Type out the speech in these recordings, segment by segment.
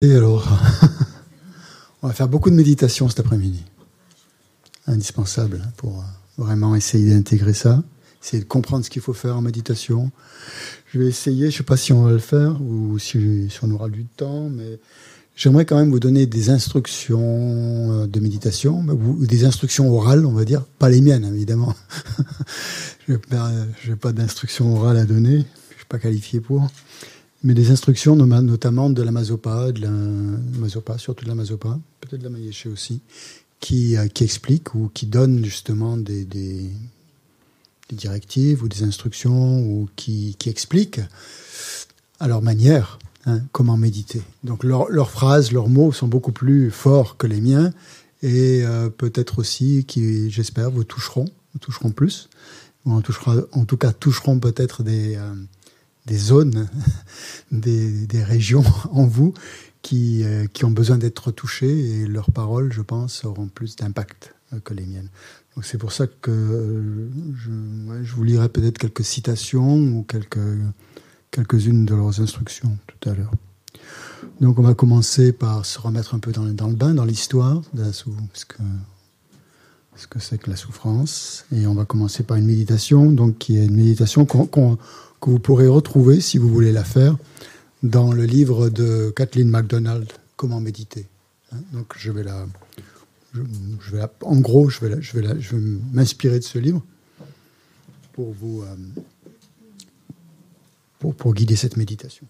Et alors, on va faire beaucoup de méditation cet après-midi. Indispensable pour vraiment essayer d'intégrer ça, essayer de comprendre ce qu'il faut faire en méditation. Je vais essayer, je ne sais pas si on va le faire ou si on aura du temps, mais j'aimerais quand même vous donner des instructions de méditation, ou des instructions orales, on va dire, pas les miennes évidemment. Je n'ai pas d'instructions orales à donner, je ne suis pas qualifié pour. Mais des instructions notamment de la Mazopa, surtout de la Mazopa, peut-être de la Mayéché aussi, qui expliquent ou qui donnent justement des directives ou des instructions ou qui expliquent à leur manière comment méditer. Donc leurs phrases, leurs mots sont beaucoup plus forts que les miens et peut-être aussi qui, j'espère, vous toucheront plus, ou en tout cas toucheront peut-être des zones, des régions en vous qui ont besoin d'être touchées et leurs paroles, je pense, auront plus d'impact que les miennes. Donc c'est pour ça que je vous lirai peut-être quelques citations ou quelques-unes de leurs instructions tout à l'heure. Donc on va commencer par se remettre un peu dans le bain, dans l'histoire de ce que c'est que la souffrance. Et on va commencer par une méditation, donc qui est une méditation que vous pourrez retrouver, si vous voulez la faire, dans le livre de Kathleen MacDonald, Comment méditer. Donc je vais m'inspirer de ce livre pour vous pour guider cette méditation.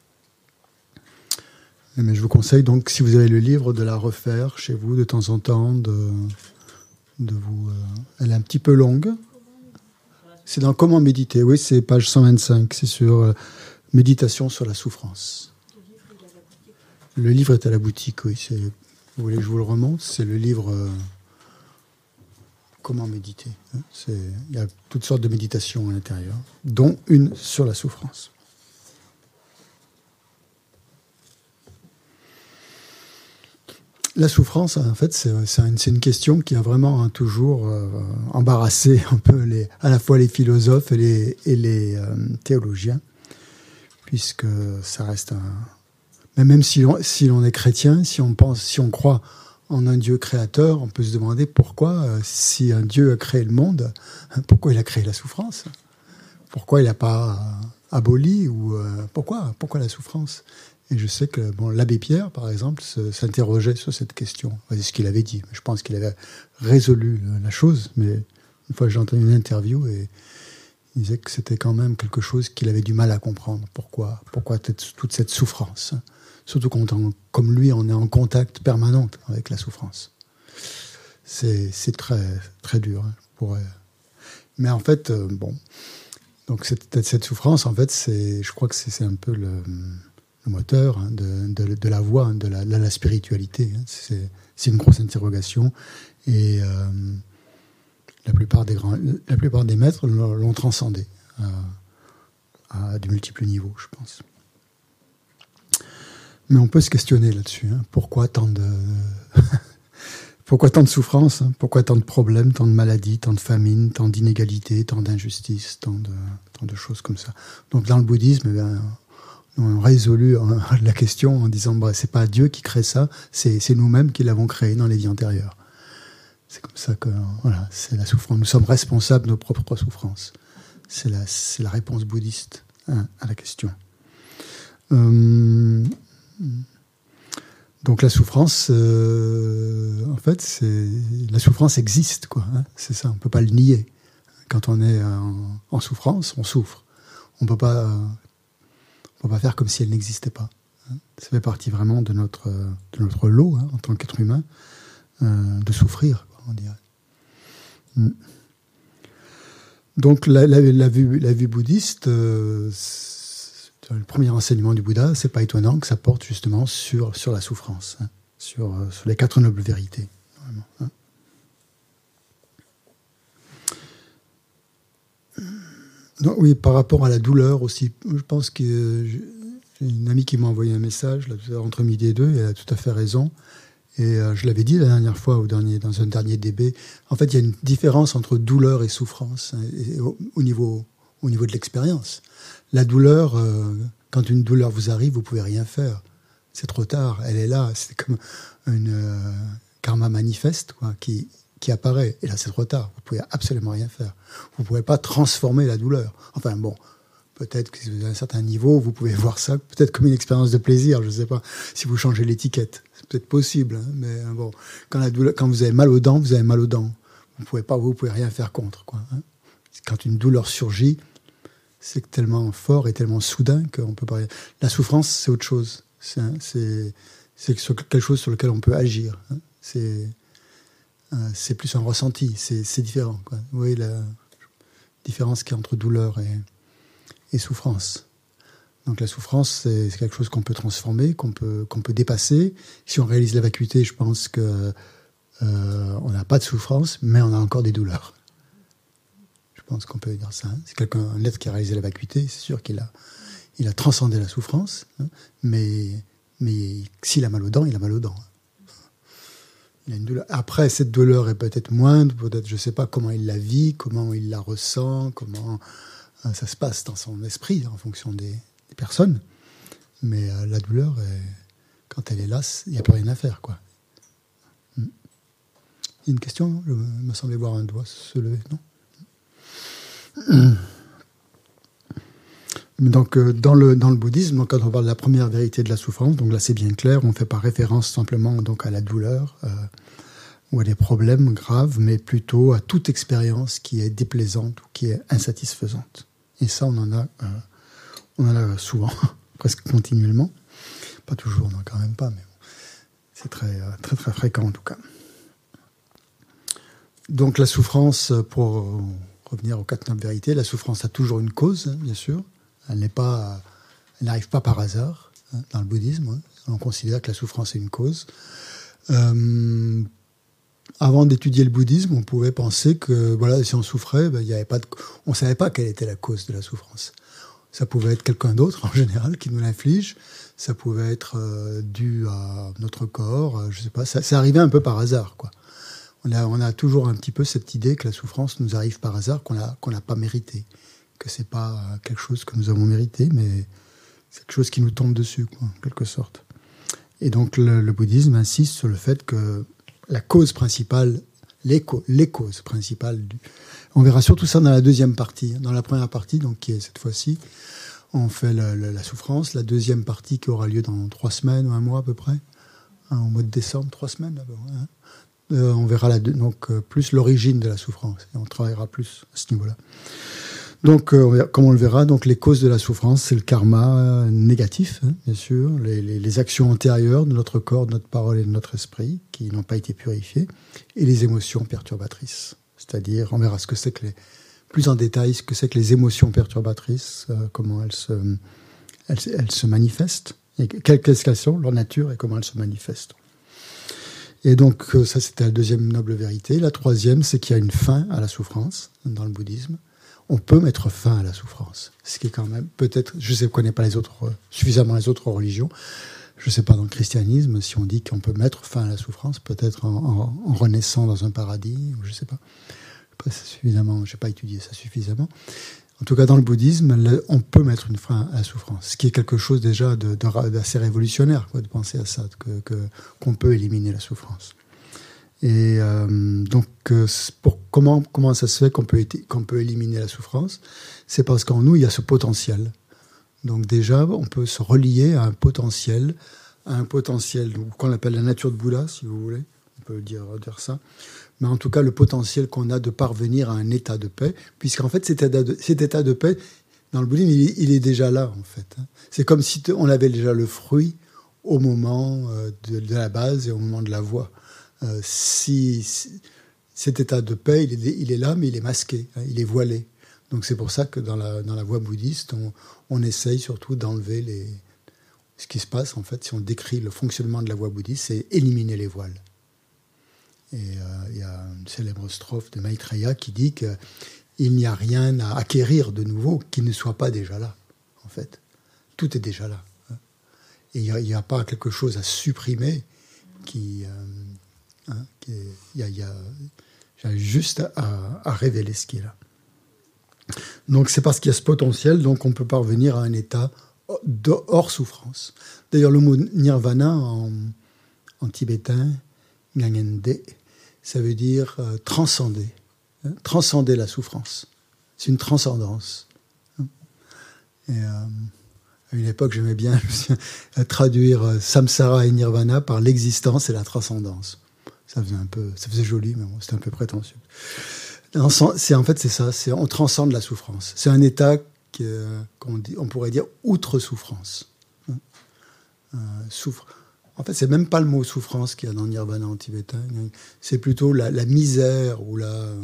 Mais je vous conseille donc, si vous avez le livre, de la refaire chez vous de temps en temps, elle est un petit peu longue. C'est dans Comment méditer, oui, c'est page 125, c'est sur méditation sur la souffrance. Le livre est à la boutique, oui. Vous voulez que je vous le remonte? C'est le livre Comment méditer. Il y a toutes sortes de méditations à l'intérieur, dont une sur la souffrance. La souffrance, en fait, c'est une question qui a vraiment toujours embarrassé un peu à la fois les philosophes et les théologiens, puisque ça reste même si l'on est chrétien, si on croit en un Dieu créateur, on peut se demander pourquoi, si un Dieu a créé le monde, pourquoi il a créé la souffrance? Pourquoi il n'a pas aboli ou pourquoi la souffrance? Et je sais que l'abbé Pierre, par exemple, s'interrogeait sur cette question. C'est ce qu'il avait dit. Je pense qu'il avait résolu la chose, mais une fois j'ai entendu une interview et il disait que c'était quand même quelque chose qu'il avait du mal à comprendre. Pourquoi toute cette souffrance? Surtout quand, comme lui, on est en contact permanent avec la souffrance. C'est très, très dur. Mais en fait, donc cette souffrance, en fait, je crois que c'est un peu le moteur de la voie, de la spiritualité. C'est une grosse interrogation. Et la plupart des maîtres l'ont transcendé à de multiples niveaux, je pense. Mais on peut se questionner là-dessus. Pourquoi tant de souffrances? Pourquoi tant de problèmes, tant de maladies, tant de famines, tant d'inégalités, tant d'injustices, tant de choses comme ça? Donc dans le bouddhisme, on a résolu la question en disant c'est pas Dieu qui crée ça, c'est nous-mêmes qui l'avons créé dans les vies antérieures. C'est comme ça que c'est la souffrance. Nous sommes responsables de nos propres souffrances. C'est la réponse bouddhiste à la question. Donc la souffrance, en fait, la souffrance existe, quoi. C'est ça, on peut pas le nier. Quand on est en souffrance, on souffre. On peut pas faire comme si elle n'existait pas. Ça fait partie vraiment de notre lot, en tant qu'être humain, de souffrir, on dirait. Donc la vue bouddhiste, le premier enseignement du Bouddha, c'est pas étonnant que ça porte justement sur la souffrance, sur les 4 nobles vérités. Vraiment, Donc, oui, par rapport à la douleur aussi, je pense que j'ai une amie qui m'a envoyé un message là, entre midi et 2, et elle a tout à fait raison. Et je l'avais dit la dernière fois dans un dernier DB. En fait, il y a une différence entre douleur et souffrance au niveau de l'expérience. La douleur, quand une douleur vous arrive, vous pouvez rien faire. c'est trop tard, elle est là, c'est comme une karma manifeste quoi, qui apparaît. Et là, c'est trop tard, vous pouvez absolument rien faire. Vous pouvez pas transformer la douleur. Enfin bon, peut-être que si vous avez un certain niveau, vous pouvez voir ça peut-être comme une expérience de plaisir, je sais pas, si vous changez l'étiquette. C'est peut-être possible, hein, mais bon, quand vous avez mal aux dents, vous avez mal aux dents. Vous pouvez rien faire contre, quoi. Hein. Quand une douleur surgit, c'est tellement fort et tellement soudain qu'on peut pas. La souffrance, c'est autre chose. C'est quelque chose sur lequel on peut agir. Hein. C'est plus un ressenti. C'est différent, quoi. Vous voyez la différence qu'il y a entre douleur et souffrance. Donc la souffrance, c'est quelque chose qu'on peut transformer, qu'on peut dépasser. Si on réalise la vacuité, je pense que on n'a pas de souffrance, mais on a encore des douleurs. Je pense qu'on peut dire ça. Hein. C'est un être qui a réalisé la vacuité, c'est sûr qu'il a transcendé la souffrance, hein, mais s'il a mal aux dents, il a mal aux dents. Il a une douleur. Après, cette douleur est peut-être moindre, peut-être, je ne sais pas comment il la vit, comment il la ressent, comment ça se passe dans son esprit, en fonction des personnes. Mais la douleur, quand elle est là, il n'y a plus rien à faire, quoi. Il y a une question, il me semblait voir un doigt se lever, non? Donc, dans le bouddhisme, quand on parle de la première vérité de la souffrance, donc là c'est bien clair, on ne fait pas référence simplement donc à la douleur ou à des problèmes graves, mais plutôt à toute expérience qui est déplaisante ou qui est insatisfaisante. Et ça, on en a souvent, presque continuellement. Pas toujours, non, quand même pas, mais bon, c'est très, très, très fréquent en tout cas. Donc la souffrance, pour revenir aux 4 nobles vérités, la souffrance a toujours une cause, hein, bien sûr. Elle n'arrive pas par hasard, hein, dans le bouddhisme. Hein. On considère que la souffrance est une cause. Avant d'étudier le bouddhisme, on pouvait penser que voilà, si on souffrait, on ne savait pas quelle était la cause de la souffrance. Ça pouvait être quelqu'un d'autre, en général, qui nous l'inflige. Ça pouvait être dû à notre corps. Je sais pas. Ça arrivait un peu par hasard, quoi. On a toujours un petit peu cette idée que la souffrance nous arrive par hasard, qu'on n'a pas mérité. Que c'est pas quelque chose que nous avons mérité, mais c'est quelque chose qui nous tombe dessus, quoi, en quelque sorte. Et donc le bouddhisme insiste sur le fait que la cause principale, les causes principales, on verra surtout ça dans la deuxième partie. Dans la première partie, donc qui est cette fois-ci, on fait la souffrance. La deuxième partie qui aura lieu dans 3 semaines ou 1 mois à peu près, hein, au mois de décembre, 3 semaines d'abord. Hein. On verra plus l'origine de la souffrance et on travaillera plus à ce niveau-là. Donc, comme on le verra, donc les causes de la souffrance, c'est le karma négatif, hein, bien sûr, les actions antérieures de notre corps, de notre parole et de notre esprit qui n'ont pas été purifiées, et les émotions perturbatrices. C'est-à-dire, on verra plus en détail ce que c'est que les émotions perturbatrices, comment elles se manifestent, et quelles qu'elles sont, leur nature et comment elles se manifestent. Et donc, ça, c'était la deuxième noble vérité. La troisième, c'est qu'il y a une fin à la souffrance dans le bouddhisme. On peut mettre fin à la souffrance. Ce qui est quand même, peut-être, je ne connais pas suffisamment les autres religions. Je ne sais pas dans le christianisme si on dit qu'on peut mettre fin à la souffrance, peut-être en renaissant dans un paradis, ou je ne sais pas. Je n'ai pas étudié ça suffisamment. En tout cas, dans le bouddhisme, on peut mettre une fin à la souffrance, ce qui est quelque chose déjà d'assez révolutionnaire, quoi, de penser à ça, qu'on peut éliminer la souffrance. Et donc, comment ça se fait qu'on peut éliminer la souffrance? C'est parce qu'en nous, il y a ce potentiel. Donc déjà, on peut se relier à un potentiel qu'on appelle la nature de Bouddha, si vous voulez. On peut dire ça. Mais en tout cas, le potentiel qu'on a de parvenir à un état de paix, puisqu'en fait, cet état de paix, dans le bouddhisme, il est déjà là, en fait. C'est comme si on avait déjà le fruit au moment de la base et au moment de la voie. Cet état de paix, il est là, mais il est masqué, hein, il est voilé. Donc c'est pour ça que dans la voie bouddhiste, on essaye surtout d'enlever ce qui se passe, en fait, si on décrit le fonctionnement de la voie bouddhiste, c'est éliminer les voiles. Et il y a une célèbre strophe de Maitreya qui dit qu'il n'y a rien à acquérir de nouveau qui ne soit pas déjà là, en fait. Tout est déjà là. Hein. Et il n'y a pas quelque chose à supprimer il y a juste à révéler ce qui est là. Donc c'est parce qu'il y a ce potentiel, donc on peut parvenir à un état hors souffrance. D'ailleurs, le mot nirvana en tibétain, ngangende, ça veut dire transcender, transcender la souffrance. C'est une transcendance. Et à une époque, j'aimais bien traduire samsara et nirvana par l'existence et la transcendance. Ça faisait joli, mais bon, c'était un peu prétentieux. En fait, c'est ça, on transcende la souffrance. C'est un état on pourrait dire outre souffrance. En fait, c'est même pas le mot souffrance qu'il y a dans nirvana en tibétain. C'est plutôt la misère ou le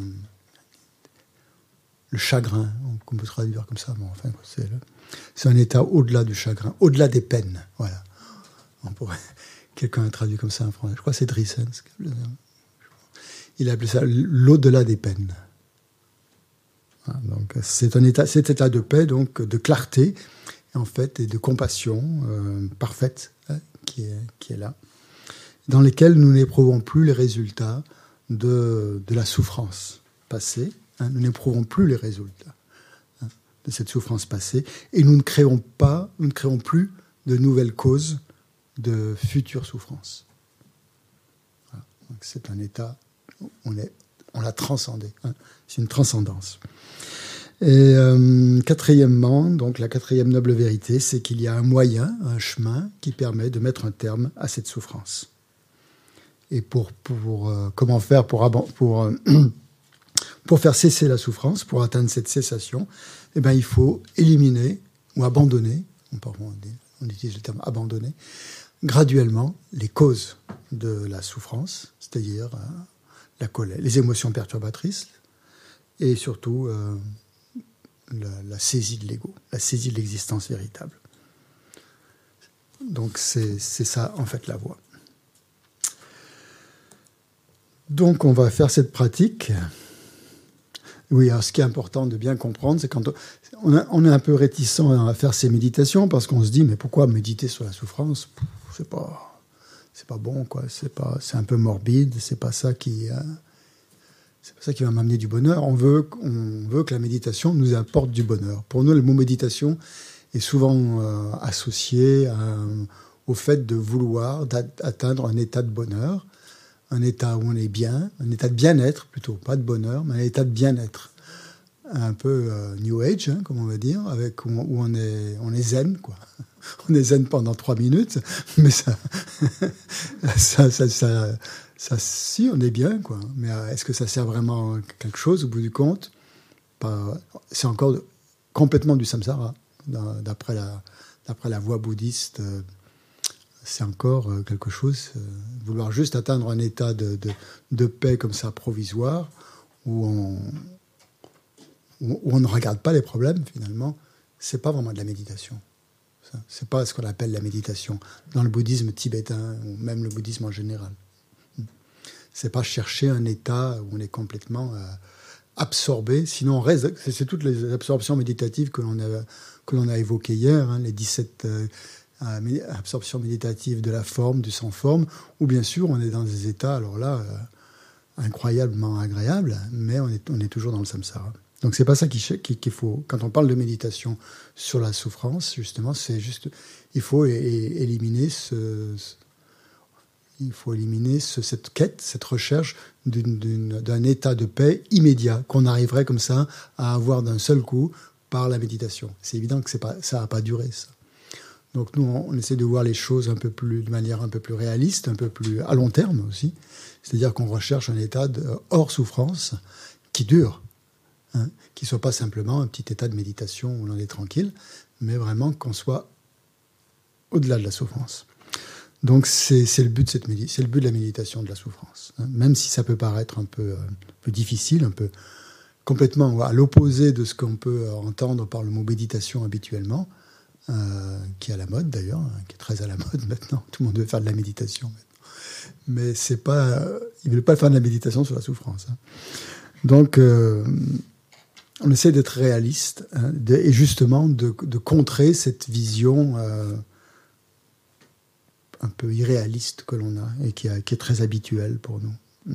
chagrin, qu'on peut traduire comme ça. Bon, enfin, c'est un état au-delà du chagrin, au-delà des peines. Voilà. Quelqu'un a traduit comme ça en français. Je crois que c'est Drissens. Il a appelé ça l'au-delà des peines. Donc, c'est cet état de paix, donc de clarté, en fait, et de compassion parfaite qui est là, dans lesquels nous n'éprouvons plus les résultats de la souffrance passée. Nous n'éprouvons plus les résultats de cette souffrance passée, et nous ne créons plus de nouvelles causes de futures souffrances. Voilà. Donc, c'est un état, on l'a transcendé. C'est une transcendance. Et quatrièmement, donc la quatrième noble vérité, c'est qu'il y a un moyen, un chemin qui permet de mettre un terme à cette souffrance. Et comment faire pour faire cesser la souffrance, pour atteindre cette cessation, eh ben, il faut éliminer ou abandonner, on utilise le terme abandonner, graduellement les causes de la souffrance, c'est-à-dire la colère, les émotions perturbatrices, et surtout la saisie de l'ego, la saisie de l'existence véritable. Donc c'est ça, en fait, la voie. Donc on va faire cette pratique. Oui, alors ce qui est important de bien comprendre, c'est quand on est un peu réticent à faire ces méditations, parce qu'on se dit, mais pourquoi méditer sur la souffrance ? C'est pas bon, quoi. C'est un peu morbide, c'est pas ça qui va m'amener du bonheur. On veut que la méditation nous apporte du bonheur. Pour nous, le mot méditation est souvent associé au fait de vouloir atteindre un état de bonheur, un état où on est bien, un état de bien-être plutôt, pas de bonheur, mais un état de bien-être. Un peu New Age, comme on va dire, où on est zen, quoi. On est zen pendant 3 minutes, mais si, on est bien, quoi. Mais est-ce que ça sert vraiment à quelque chose au bout du compte ? C'est encore complètement du samsara. D'après la voie bouddhiste, c'est encore quelque chose. Vouloir juste atteindre un état de paix comme ça, provisoire, où on ne regarde pas les problèmes, finalement, c'est pas vraiment de la méditation. C'est pas ce qu'on appelle la méditation dans le bouddhisme tibétain, ou même le bouddhisme en général. C'est pas chercher un état où on est complètement absorbé, sinon on reste. C'est toutes les absorptions méditatives que l'on a évoquées hier, les 17 absorptions méditatives de la forme, du sans-forme, où bien sûr on est dans des états, alors là, incroyablement agréables, mais on est toujours dans le samsara. Donc c'est pas ça qu'il faut. Quand on parle de méditation sur la souffrance, justement, c'est juste, il faut éliminer cette quête, cette recherche d'un état de paix immédiat qu'on arriverait comme ça à avoir d'un seul coup par la méditation. C'est évident que ça va pas durer, ça. Donc nous, on essaie de voir les choses de manière un peu plus réaliste, un peu plus à long terme aussi. C'est-à-dire qu'on recherche un état hors souffrance qui dure. Qui ne soit pas simplement un petit état de méditation où l'on est tranquille, mais vraiment qu'on soit au-delà de la souffrance. Donc c'est le but c'est le but de la méditation, de la souffrance. Même si ça peut paraître un peu difficile, un peu complètement à l'opposé de ce qu'on peut entendre par le mot méditation habituellement, qui est à la mode d'ailleurs, qui est très à la mode maintenant. Tout le monde veut faire de la méditation maintenant. Mais c'est pas, ils ne veulent pas faire de la méditation sur la souffrance. Donc on essaie d'être réaliste et justement de contrer cette vision un peu irréaliste que l'on a et qui est très habituelle pour nous.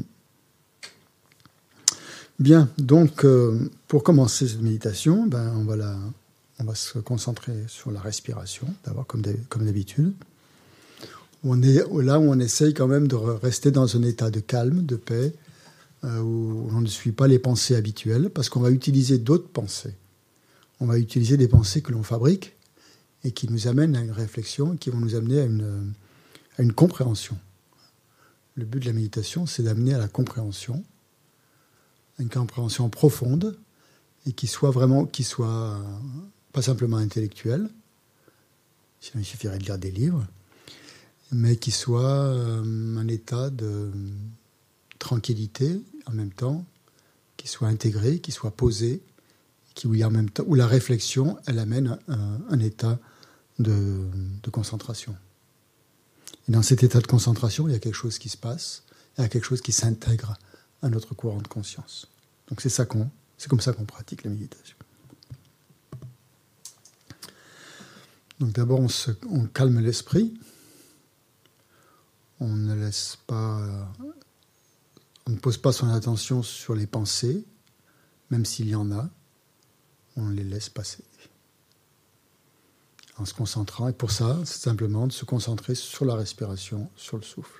Bien, donc pour commencer cette méditation, on va On va se concentrer sur la respiration, d'abord comme d'habitude. Là où on essaye quand même de rester dans un état de calme, de paix, où on ne suit pas les pensées habituelles, parce qu'on va utiliser d'autres pensées. On va utiliser des pensées que l'on fabrique et qui nous amènent à une réflexion, qui vont nous amener à une compréhension. Le but de la méditation, c'est d'amener à la compréhension, une compréhension profonde, et qui soit pas simplement intellectuelle, sinon il suffirait de lire des livres, mais qui soit un état de tranquillité en même temps, qui soit intégré, qui soit posé, où la réflexion, elle amène un état de concentration. Et dans cet état de concentration, il y a quelque chose qui se passe, il y a quelque chose qui s'intègre à notre courant de conscience. Donc c'est comme ça qu'on pratique la méditation. Donc d'abord, on calme l'esprit. On ne pose pas son attention sur les pensées, même s'il y en a. On les laisse passer. En se concentrant, et pour ça, c'est simplement de se concentrer sur la respiration, sur le souffle.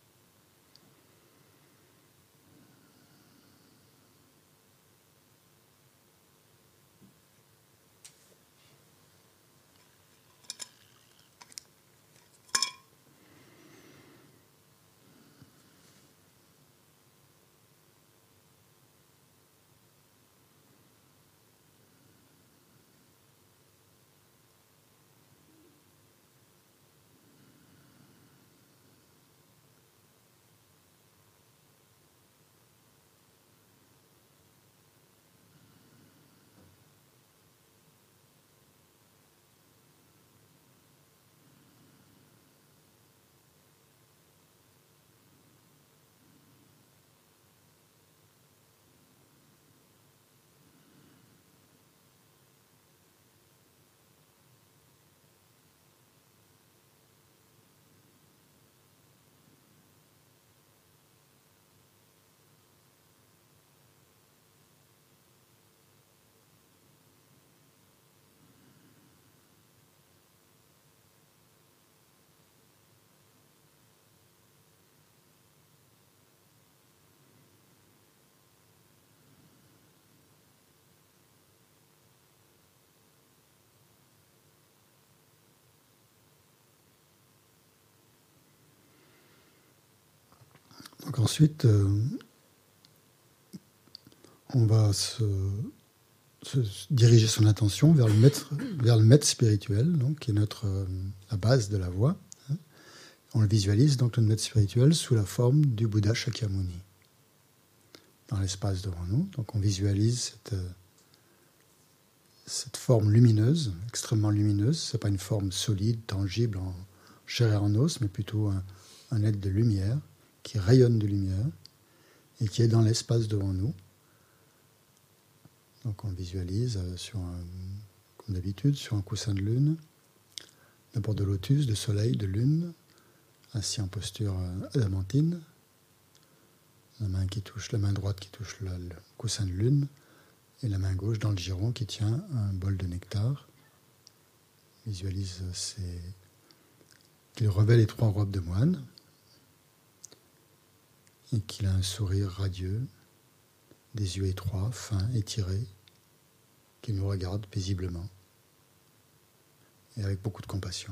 Donc ensuite, on va se diriger son attention vers le maître spirituel, donc, qui est la base de la voie. On le visualise, donc, le maître spirituel, sous la forme du Bouddha Shakyamuni, dans l'espace devant nous. Donc on visualise cette forme lumineuse, extrêmement lumineuse. Ce n'est pas une forme solide, tangible, en chair et en os, mais plutôt un être de lumière, qui rayonne de lumière et qui est dans l'espace devant nous. Donc on le visualise comme d'habitude sur un coussin de lune, d'abord de lotus, de soleil, de lune, assis en posture adamantine, la main droite qui touche le coussin de lune et la main gauche dans le giron qui tient un bol de nectar. Visualise qu'il revêt les 3 robes de moine, et qu'il a un sourire radieux, des yeux étroits, fins, étirés, qu'il nous regarde paisiblement et avec beaucoup de compassion.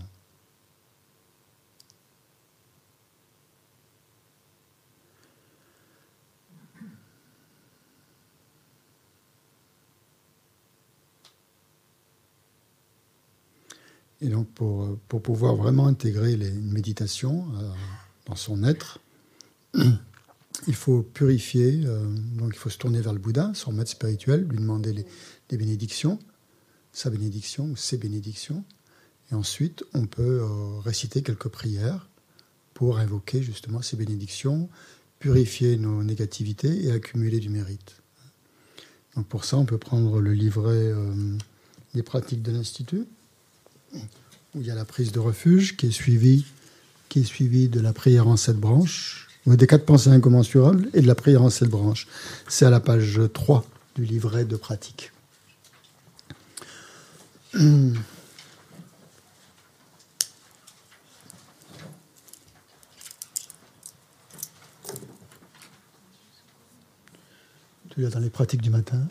Et donc pour pouvoir vraiment intégrer une méditation dans son être, il faut purifier, donc il faut se tourner vers le Bouddha, son maître spirituel, lui demander les bénédictions, sa bénédiction ou ses bénédictions. Et ensuite, on peut réciter quelques prières pour invoquer justement ces bénédictions, purifier nos négativités et accumuler du mérite. Donc pour ça, on peut prendre le livret des pratiques de l'Institut, où il y a la prise de refuge qui est suivie de la prière en 7 branches, des 4 pensées incommensurables et de la prière en 7 branches. C'est à la page 3 du livret de pratique. Tu l'as dans les pratiques du matin.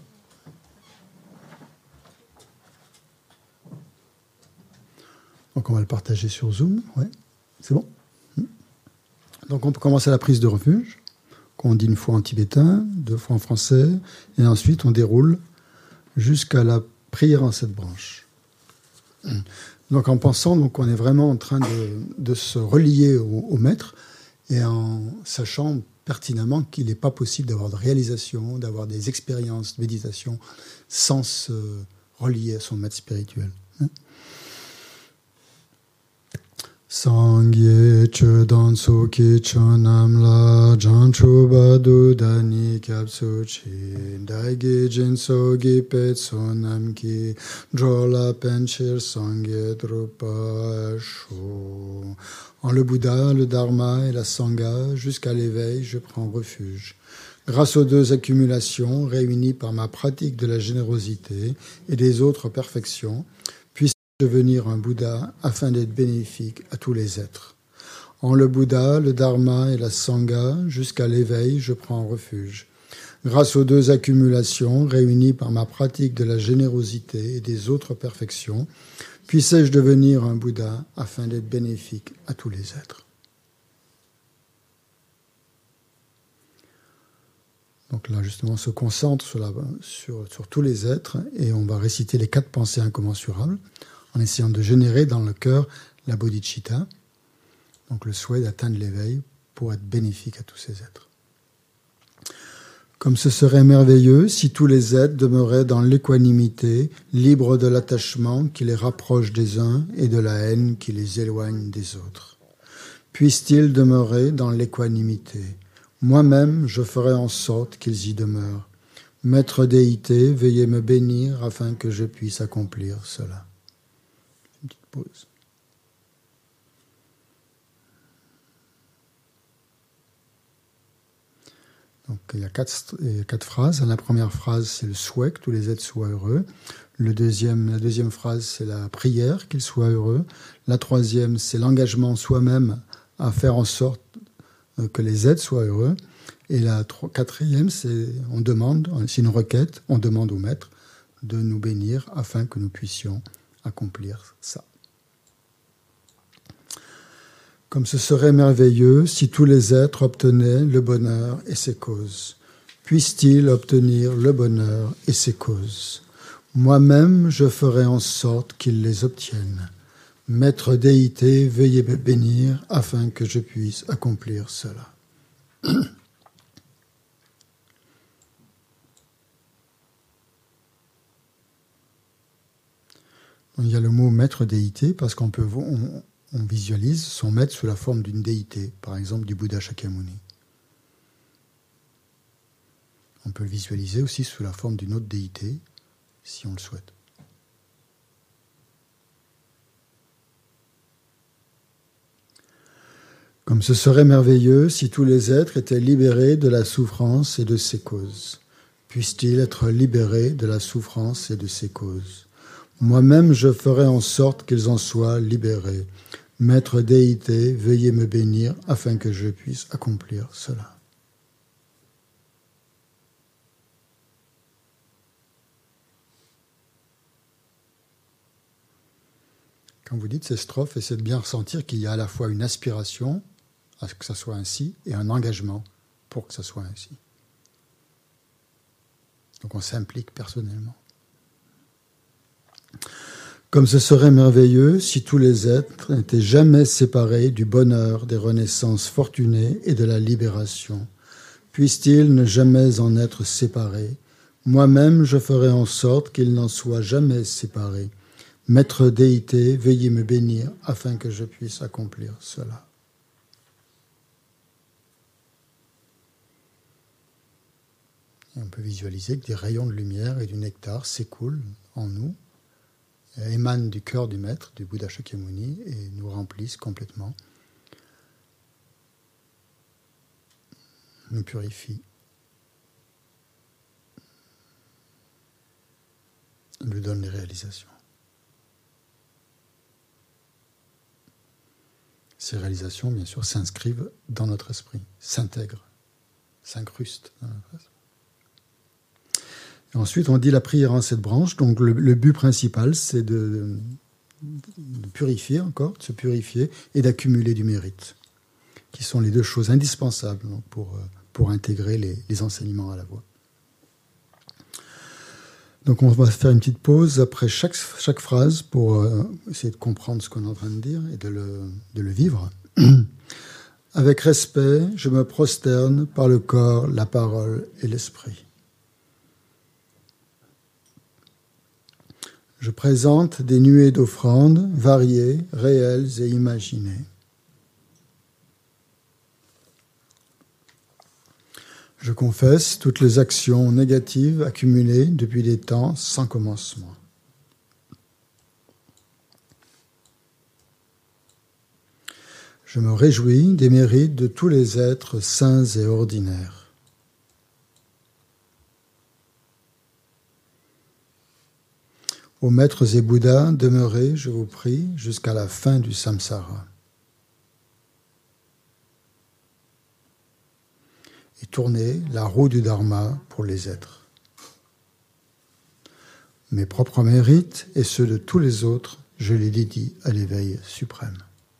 Donc on va le partager sur Zoom. Ouais. C'est bon. Donc on peut commencer la prise de refuge, qu'on dit une fois en tibétain, 2 fois en français, et ensuite on déroule jusqu'à la prière en 7 branches. Donc en pensant qu'on est vraiment en train de se relier au maître, et en sachant pertinemment qu'il n'est pas possible d'avoir de réalisation, d'avoir des expériences de méditation sans se relier à son maître spirituel. Sangye chudan soki chonam la janchu badu dani kyapsu chi daigi jinso gi pet sonam ki drola penchir sangye drupa shu. En le Bouddha, le Dharma et la Sangha, jusqu'à l'éveil, je prends refuge. Grâce aux 2 accumulations réunies par ma pratique de la générosité et des autres perfections, devenir un Bouddha afin d'être bénéfique à tous les êtres. En le Bouddha, le Dharma et la Sangha, jusqu'à l'éveil, je prends refuge. Grâce aux 2 accumulations réunies par ma pratique de la générosité et des autres perfections, puissais-je devenir un Bouddha afin d'être bénéfique à tous les êtres. Donc là, justement, on se concentre sur tous les êtres et on va réciter les 4 pensées incommensurables, en essayant de générer dans le cœur la bodhicitta, donc le souhait d'atteindre l'éveil pour être bénéfique à tous ces êtres. Comme ce serait merveilleux si tous les êtres demeuraient dans l'équanimité, libres de l'attachement qui les rapproche des uns et de la haine qui les éloigne des autres. Puissent-ils demeurer dans l'équanimité ? Moi-même, je ferai en sorte qu'ils y demeurent. Maître déité, veuillez me bénir afin que je puisse accomplir cela. Une petite pause. Donc, il y a quatre phrases. La première phrase, c'est le souhait que tous les êtres soient heureux. La deuxième phrase, c'est la prière qu'ils soient heureux. La troisième, c'est l'engagement soi-même à faire en sorte que les êtres soient heureux. Et la quatrième, c'est une requête, on demande au maître de nous bénir afin que nous puissions accomplir ça. Comme ce serait merveilleux si tous les êtres obtenaient le bonheur et ses causes. Puissent-ils obtenir le bonheur et ses causes ? Moi-même, je ferai en sorte qu'ils les obtiennent. Maître déité, veuillez me bénir afin que je puisse accomplir cela. Il y a le mot maître déité parce qu'on visualise son maître sous la forme d'une déité, par exemple du Bouddha Shakyamuni. On peut le visualiser aussi sous la forme d'une autre déité, si on le souhaite. Comme ce serait merveilleux si tous les êtres étaient libérés de la souffrance et de ses causes. Puissent-ils être libérés de la souffrance et de ses causes ? Moi-même, je ferai en sorte qu'ils en soient libérés. Maître déité, veuillez me bénir afin que je puisse accomplir cela. Quand vous dites ces strophes, essayez de bien ressentir qu'il y a à la fois une aspiration à ce que ça soit ainsi et un engagement pour que ça soit ainsi. Donc on s'implique personnellement. Comme ce serait merveilleux si tous les êtres n'étaient jamais séparés du bonheur, des renaissances fortunées et de la libération. Puissent-ils ne jamais en être séparés ? Moi-même, je ferai en sorte qu'ils n'en soient jamais séparés. Maître déité, veuillez me bénir afin que je puisse accomplir cela. Et on peut visualiser que des rayons de lumière et du nectar s'écoulent en nous, émanent du cœur du maître, du Bouddha Shakyamuni, et nous remplissent complètement, nous purifient, nous donnent les réalisations. Ces réalisations, bien sûr, s'inscrivent dans notre esprit, s'intègrent, s'incrustent dans notre esprit. Et ensuite, on dit la prière en 7 branches. Donc, le but principal, c'est de purifier encore, de se purifier et d'accumuler du mérite, qui sont les deux choses indispensables pour intégrer les enseignements à la voix. Donc, on va faire une petite pause après chaque phrase pour essayer de comprendre ce qu'on est en train de dire et de le vivre. Avec respect, je me prosterne par le corps, la parole et l'esprit. Je présente des nuées d'offrandes variées, réelles et imaginées. Je confesse toutes les actions négatives accumulées depuis des temps sans commencement. Je me réjouis des mérites de tous les êtres saints et ordinaires. Ô maîtres et Bouddhas, demeurez, je vous prie, jusqu'à la fin du samsara. Et tournez la roue du Dharma pour les êtres. Mes propres mérites et ceux de tous les autres, je les dédie à l'éveil suprême.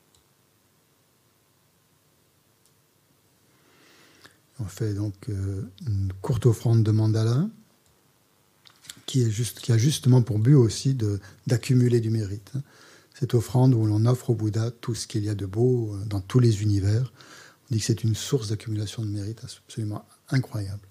On fait donc une courte offrande de mandala qui a justement pour but aussi d'accumuler du mérite. Cette offrande où l'on offre au Bouddha tout ce qu'il y a de beau dans tous les univers. On dit que c'est une source d'accumulation de mérite absolument incroyable.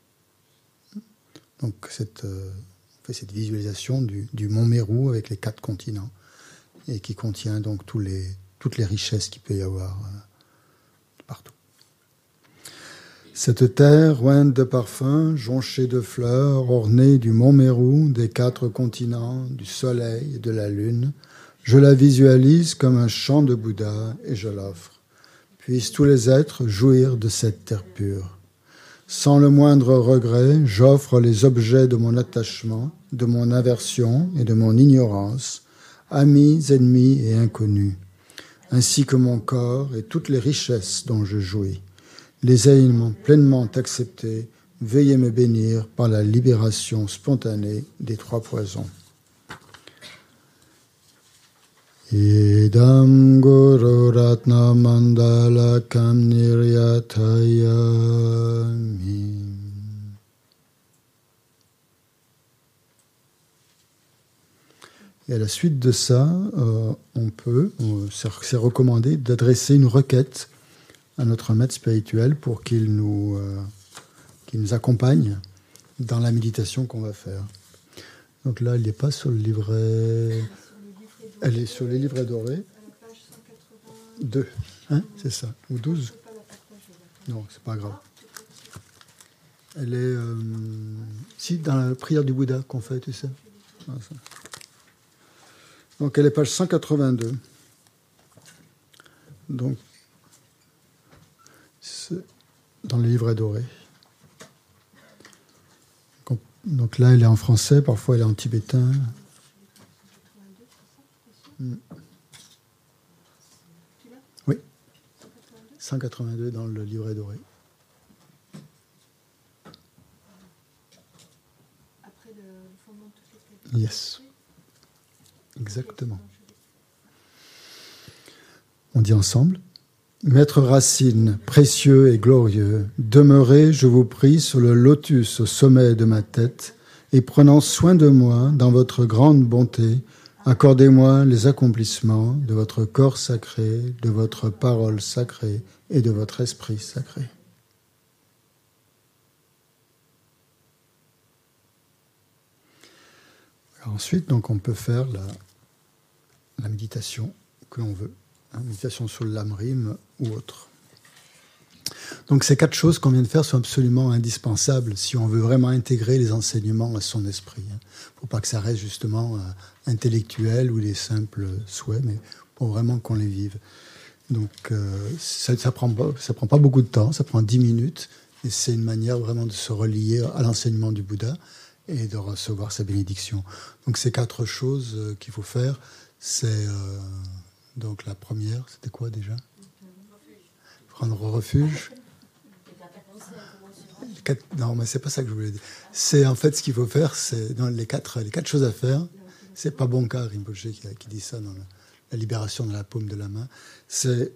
Donc on fait cette visualisation du mont Meru avec les 4 continents et qui contient donc toutes les richesses qu'il peut y avoir partout. Cette terre ointe de parfums, jonchée de fleurs, ornée du mont Meru, des 4 continents, du soleil et de la lune, je la visualise comme un champ de Bouddha et je l'offre. Puissent tous les êtres jouir de cette terre pure. Sans le moindre regret, j'offre les objets de mon attachement, de mon aversion et de mon ignorance, amis, ennemis et inconnus, ainsi que mon corps et toutes les richesses dont je jouis. Les ayant pleinement acceptés, veuillez me bénir par la libération spontanée des 3 poisons. Idam Guru Ratna Mandala Kam Niryatayami. Et à la suite de ça, c'est recommandé d'adresser une requête à notre maître spirituel pour qu'il nous accompagne dans la méditation qu'on va faire. Donc là, elle n'est pas sur le livret... Elle est sur les livrets dorés. 2, hein, c'est ça, ou 12. Non, c'est pas grave. Elle est... si, dans la prière du Bouddha qu'on fait, tu sais. Donc elle est page 182. Donc, dans le livret doré. Donc là, elle est en français, parfois elle est en tibétain. Oui, 182 dans le livret doré. Après le fondement de toutes les... Yes, exactement. On dit ensemble. Maître Racine, précieux et glorieux, demeurez, je vous prie, sur le lotus au sommet de ma tête et prenant soin de moi dans votre grande bonté, accordez-moi les accomplissements de votre corps sacré, de votre parole sacrée et de votre esprit sacré. Alors ensuite, donc, on peut faire la méditation que l'on veut. Méditation sur le lamrim ou autre. Donc ces 4 choses qu'on vient de faire sont absolument indispensables si on veut vraiment intégrer les enseignements à son esprit. Il ne faut pas que ça reste justement intellectuel ou des simples souhaits, mais pour vraiment qu'on les vive. Donc ça prend pas beaucoup de temps, ça prend 10 minutes, et c'est une manière vraiment de se relier à l'enseignement du Bouddha et de recevoir sa bénédiction. Donc ces 4 choses qu'il faut faire, c'est... Donc la première, c'était quoi déjà? Prendre refuge. Non, mais c'est pas ça que je voulais dire. C'est en fait ce qu'il faut faire, c'est dans les quatre choses à faire. C'est pas Bonka Rinpoche qui dit ça dans la libération de la paume de la main. C'est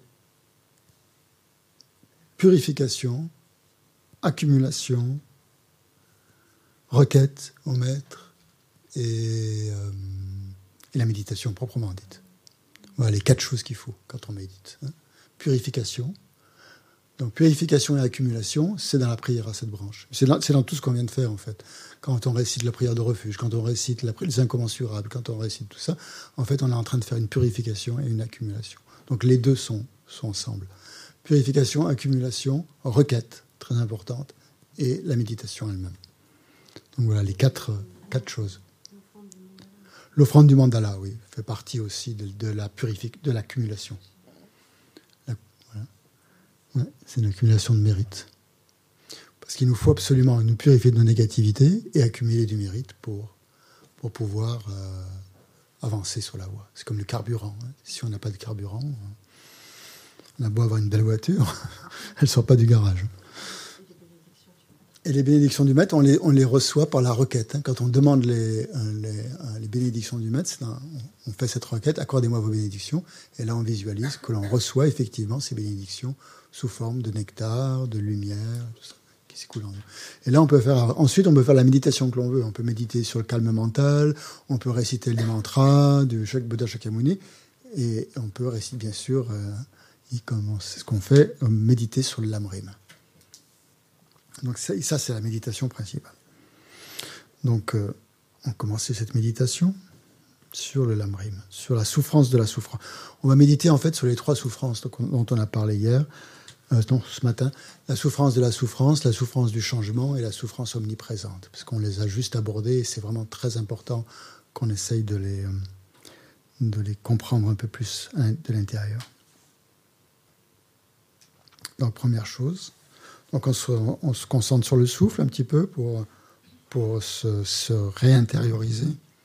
purification, accumulation, requête au maître et la méditation proprement dite. Voilà les 4 choses qu'il faut quand on médite. Purification. Donc purification et accumulation, c'est dans la prière à 7 branches. C'est dans tout ce qu'on vient de faire en fait. Quand on récite la prière de refuge, quand on récite les incommensurables, quand on récite tout ça, en fait on est en train de faire une purification et une accumulation. Donc les deux sont ensemble. Purification, accumulation, requête, très importante, et la méditation elle-même. Donc voilà les 4 choses. L'offrande du mandala, oui, fait partie aussi de l'accumulation. Ouais, c'est une accumulation de mérite. Parce qu'il nous faut absolument nous purifier de nos négativités et accumuler du mérite pour pouvoir avancer sur la voie. C'est comme le carburant. Si on n'a pas de carburant, on a beau avoir une belle voiture, elle ne sort pas du garage. Et les bénédictions du maître, on les reçoit par la requête. Quand on demande les bénédictions du maître, on fait cette requête, accordez-moi vos bénédictions, et là on visualise que l'on reçoit effectivement ces bénédictions sous forme de nectar, de lumière, tout ça qui s'écoule en nous. Et là ensuite on peut faire la méditation que l'on veut. On peut méditer sur le calme mental, on peut réciter les mantras du Bouddha Shakyamuni, et on peut réciter bien sûr, c'est ce qu'on fait, méditer sur le lamrim. Donc ça, c'est la méditation principale. Donc, on commençait cette méditation sur le lamrim, sur la souffrance de la souffrance. On va méditer en fait sur les 3 souffrances dont on a parlé hier, ce matin. La souffrance de la souffrance du changement et la souffrance omniprésente. Parce qu'on les a juste abordées et c'est vraiment très important qu'on essaye de les comprendre un peu plus de l'intérieur. Donc, première chose. Donc on se concentre sur le souffle un petit peu pour se réintérioriser.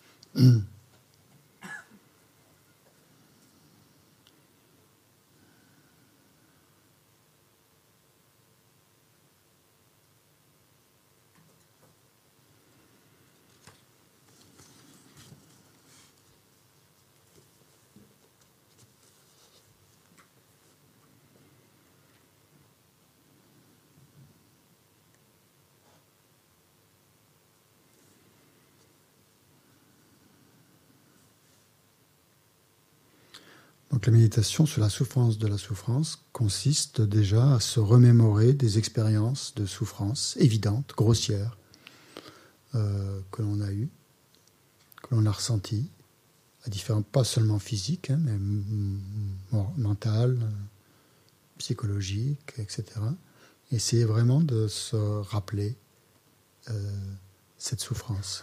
Donc la méditation sur la souffrance de la souffrance consiste déjà à se remémorer des expériences de souffrance évidentes, grossières, que l'on a eues, que l'on a ressenties, à différents, pas seulement physiques, mais mentales, psychologiques, etc. Essayer vraiment de se rappeler cette souffrance.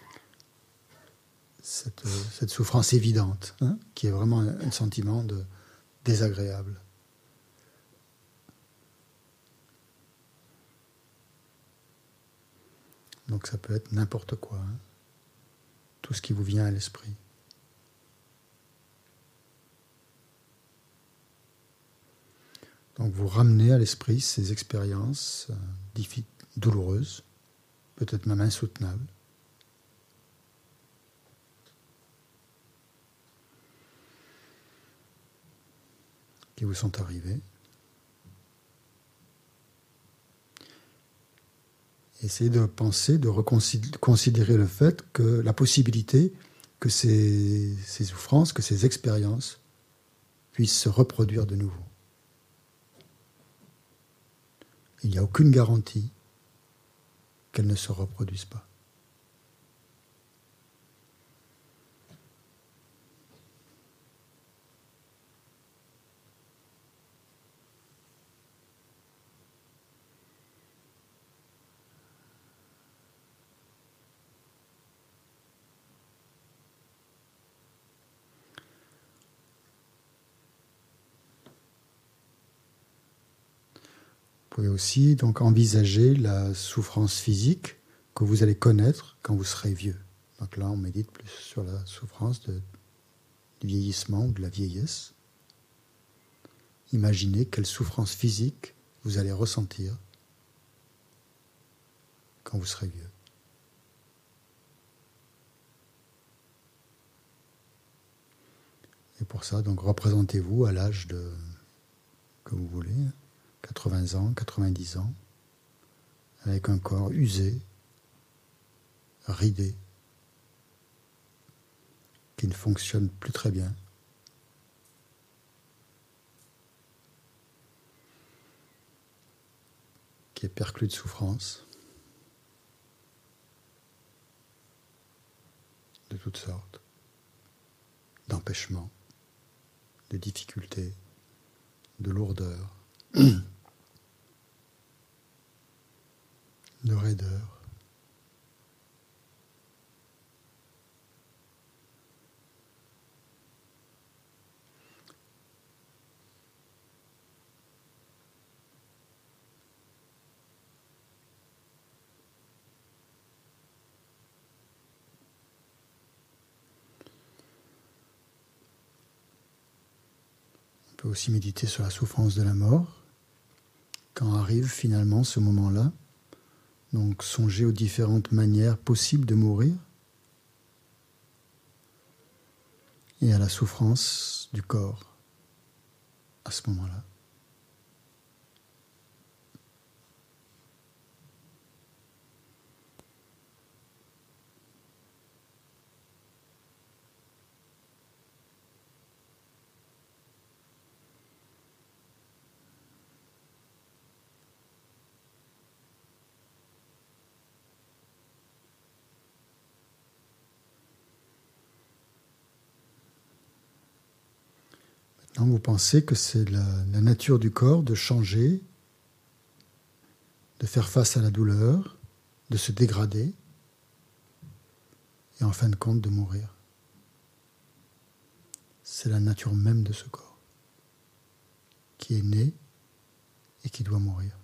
Cette souffrance évidente, qui est vraiment un sentiment désagréable. Donc ça peut être n'importe quoi, tout ce qui vous vient à l'esprit. Donc vous ramenez à l'esprit ces expériences douloureuses, peut-être même insoutenables, qui vous sont arrivés. Essayez de penser, de considérer le fait que la possibilité que ces souffrances, que ces expériences puissent se reproduire de nouveau. Il n'y a aucune garantie qu'elles ne se reproduisent pas. Vous pouvez aussi donc envisager la souffrance physique que vous allez connaître quand vous serez vieux. Donc là, on médite plus sur la souffrance du vieillissement ou de la vieillesse. imaginez quelle souffrance physique vous allez ressentir quand vous serez vieux. Et pour ça, donc représentez-vous à l'âge que vous voulez, 80 ans, 90 ans, avec un corps usé, ridé, qui ne fonctionne plus très bien. Qui est perclus de souffrance, de toutes sortes, d'empêchements, de difficultés, de lourdeur, de raideur. On peut aussi méditer sur la souffrance de la mort, quand arrive finalement ce moment-là. Donc songer aux différentes manières possibles de mourir et à la souffrance du corps à ce moment-là. Maintenant, vous pensez que c'est la nature du corps de changer, de faire face à la douleur, de se dégrader et en fin de compte de mourir. C'est la nature même de ce corps qui est né et qui doit mourir.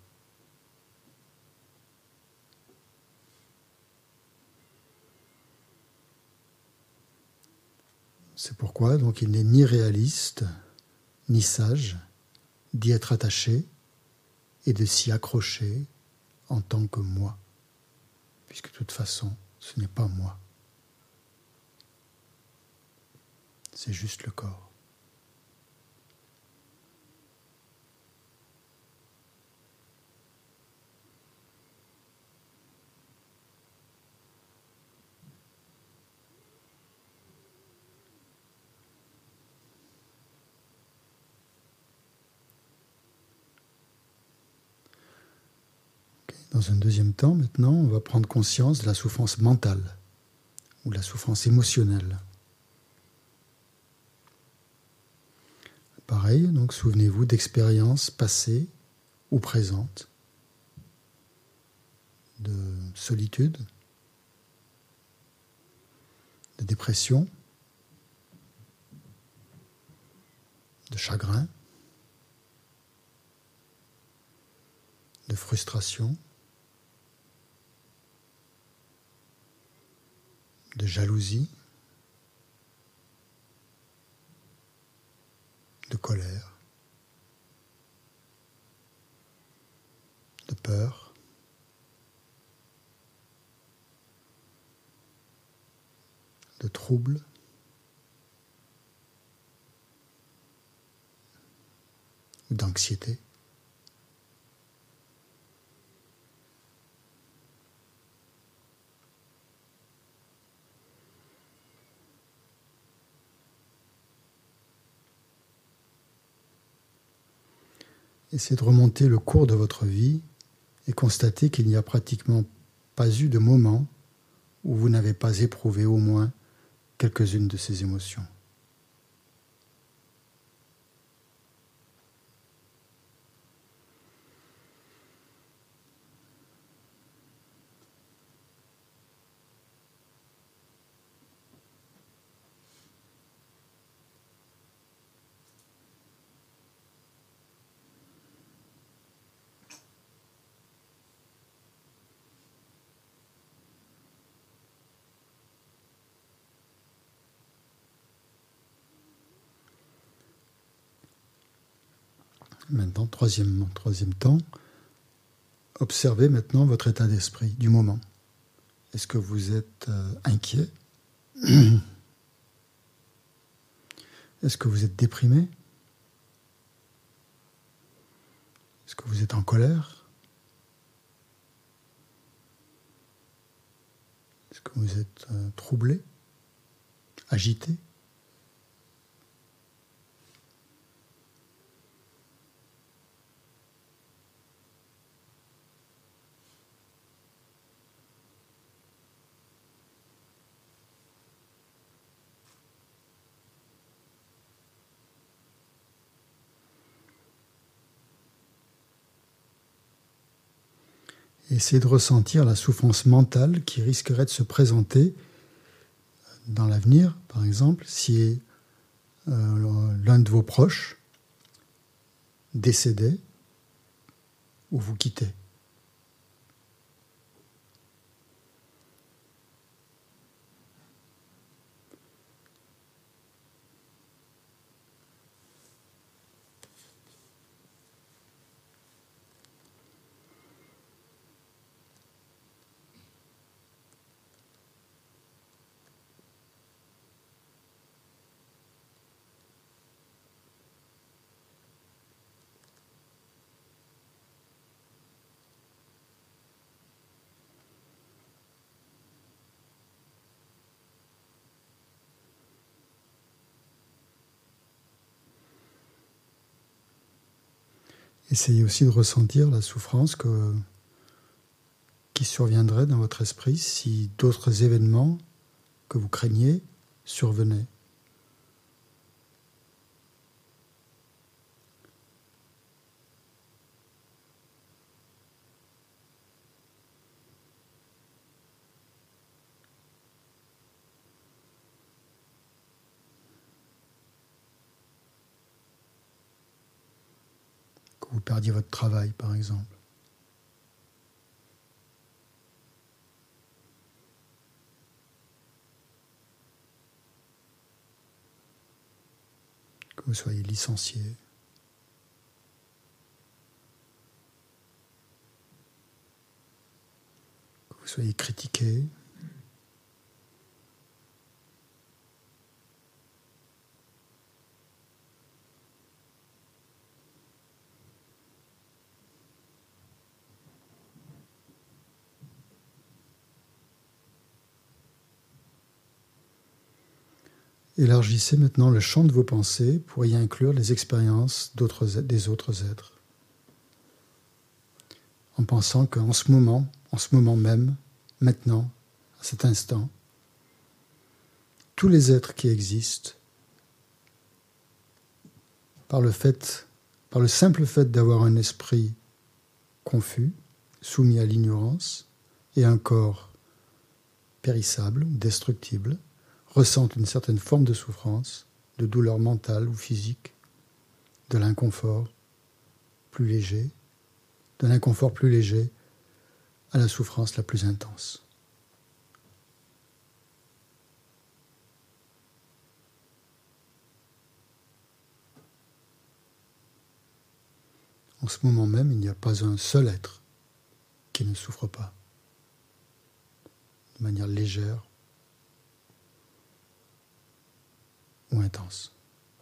C'est pourquoi donc il n'est ni réaliste, ni sage d'y être attaché et de s'y accrocher en tant que moi, puisque de toute façon, ce n'est pas moi. C'est juste le corps. Dans un deuxième temps, maintenant, on va prendre conscience de la souffrance mentale ou de la souffrance émotionnelle. Pareil, donc souvenez-vous d'expériences passées ou présentes, de solitude, de dépression, de chagrin, de frustration, de jalousie, de colère, de peur, de trouble, ou d'anxiété. Essayez de remonter le cours de votre vie et constatez qu'il n'y a pratiquement pas eu de moment où vous n'avez pas éprouvé au moins quelques-unes de ces émotions. Maintenant, troisième temps, observez maintenant votre état d'esprit du moment. Est-ce que vous êtes inquiet? Est-ce que vous êtes déprimé? Est-ce que vous êtes en colère? Est-ce que vous êtes troublé? Agité? Essayez de ressentir la souffrance mentale qui risquerait de se présenter dans l'avenir, par exemple, si l'un de vos proches décédait ou vous quittait. Essayez aussi de ressentir la souffrance qui surviendrait dans votre esprit si d'autres événements que vous craignez survenaient. Que vous perdiez votre travail, par exemple. Que vous soyez licencié. Que vous soyez critiqué. Élargissez maintenant le champ de vos pensées pour y inclure les expériences des autres êtres. En pensant qu'en ce moment même, maintenant, à cet instant, tous les êtres qui existent, par le simple fait d'avoir un esprit confus, soumis à l'ignorance, et un corps périssable ou destructible, ressentent une certaine forme de souffrance, de douleur mentale ou physique, de l'inconfort plus léger à la souffrance la plus intense. En ce moment même, il n'y a pas un seul être qui ne souffre pas, de manière légère ou intense.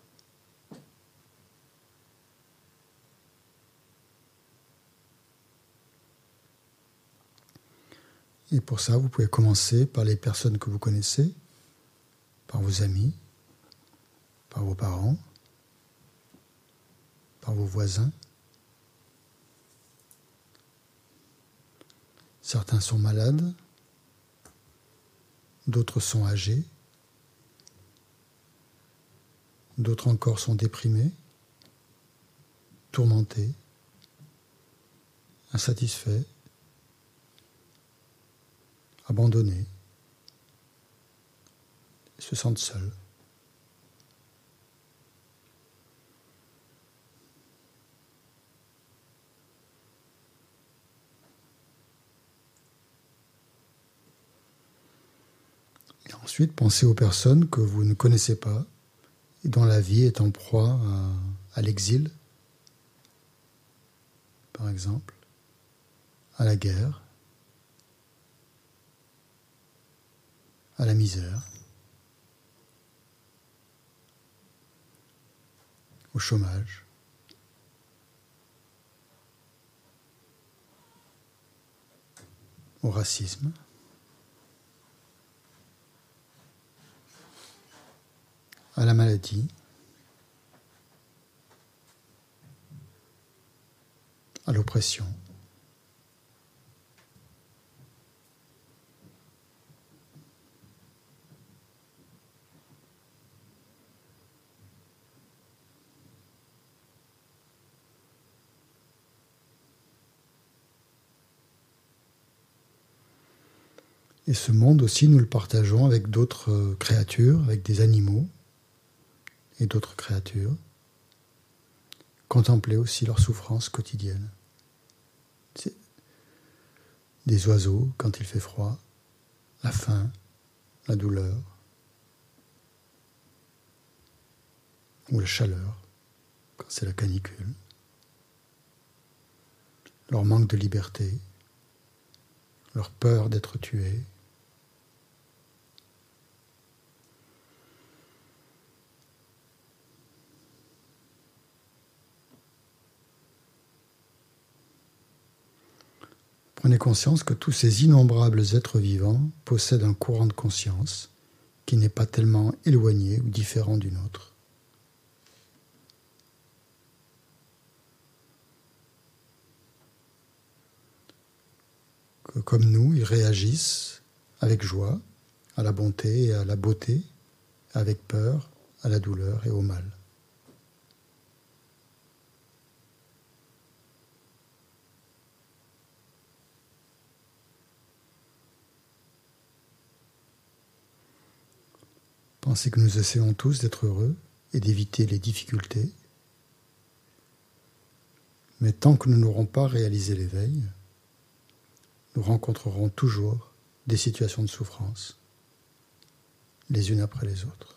Et pour ça, vous pouvez commencer par les personnes que vous connaissez, par vos amis, par vos parents, par vos voisins. Certains sont malades, d'autres sont âgés, d'autres encore sont déprimés, tourmentés, insatisfaits, abandonnés, ils se sentent seuls. Et ensuite, pensez aux personnes que vous ne connaissez pas et dont la vie est en proie à l'exil, par exemple, à la guerre, à la misère, au chômage, au racisme, à la maladie, à l'oppression. Et ce monde aussi, nous le partageons avec d'autres créatures, avec des animaux et d'autres créatures. Contempler aussi leur souffrance quotidienne. C'est des oiseaux quand il fait froid, la faim, la douleur, ou la chaleur quand c'est la canicule, leur manque de liberté, leur peur d'être tués. Prenez conscience que tous ces innombrables êtres vivants possèdent un courant de conscience qui n'est pas tellement éloigné ou différent du nôtre. Que comme nous, ils réagissent avec joie à la bonté et à la beauté, avec peur à la douleur et au mal. Pensez que nous essayons tous d'être heureux et d'éviter les difficultés. Mais tant que nous n'aurons pas réalisé l'éveil, nous rencontrerons toujours des situations de souffrance, les unes après les autres.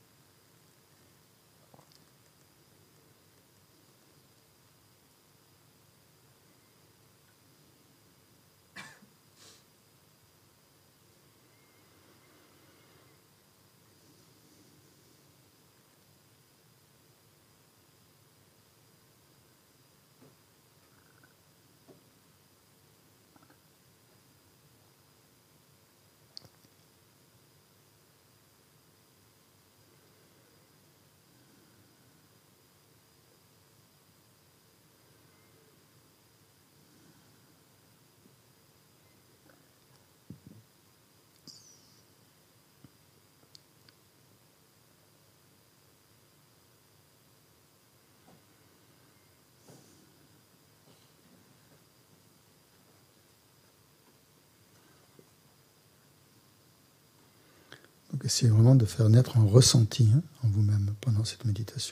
Donc essayez vraiment de faire naître un ressenti en vous-même pendant cette méditation.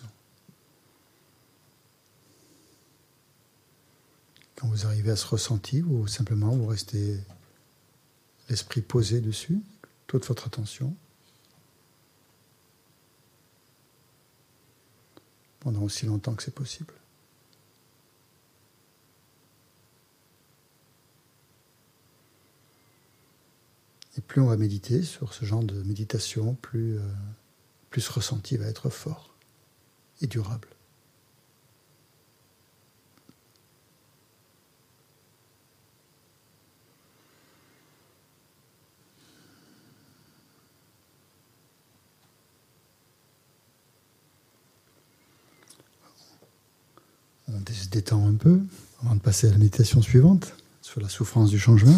Quand vous arrivez à ce ressenti, ou simplement vous restez l'esprit posé dessus, toute votre attention, pendant aussi longtemps que c'est possible. Et plus on va méditer sur ce genre de méditation, plus ce ressenti va être fort et durable. On se détend un peu avant de passer à la méditation suivante, sur la souffrance du changement.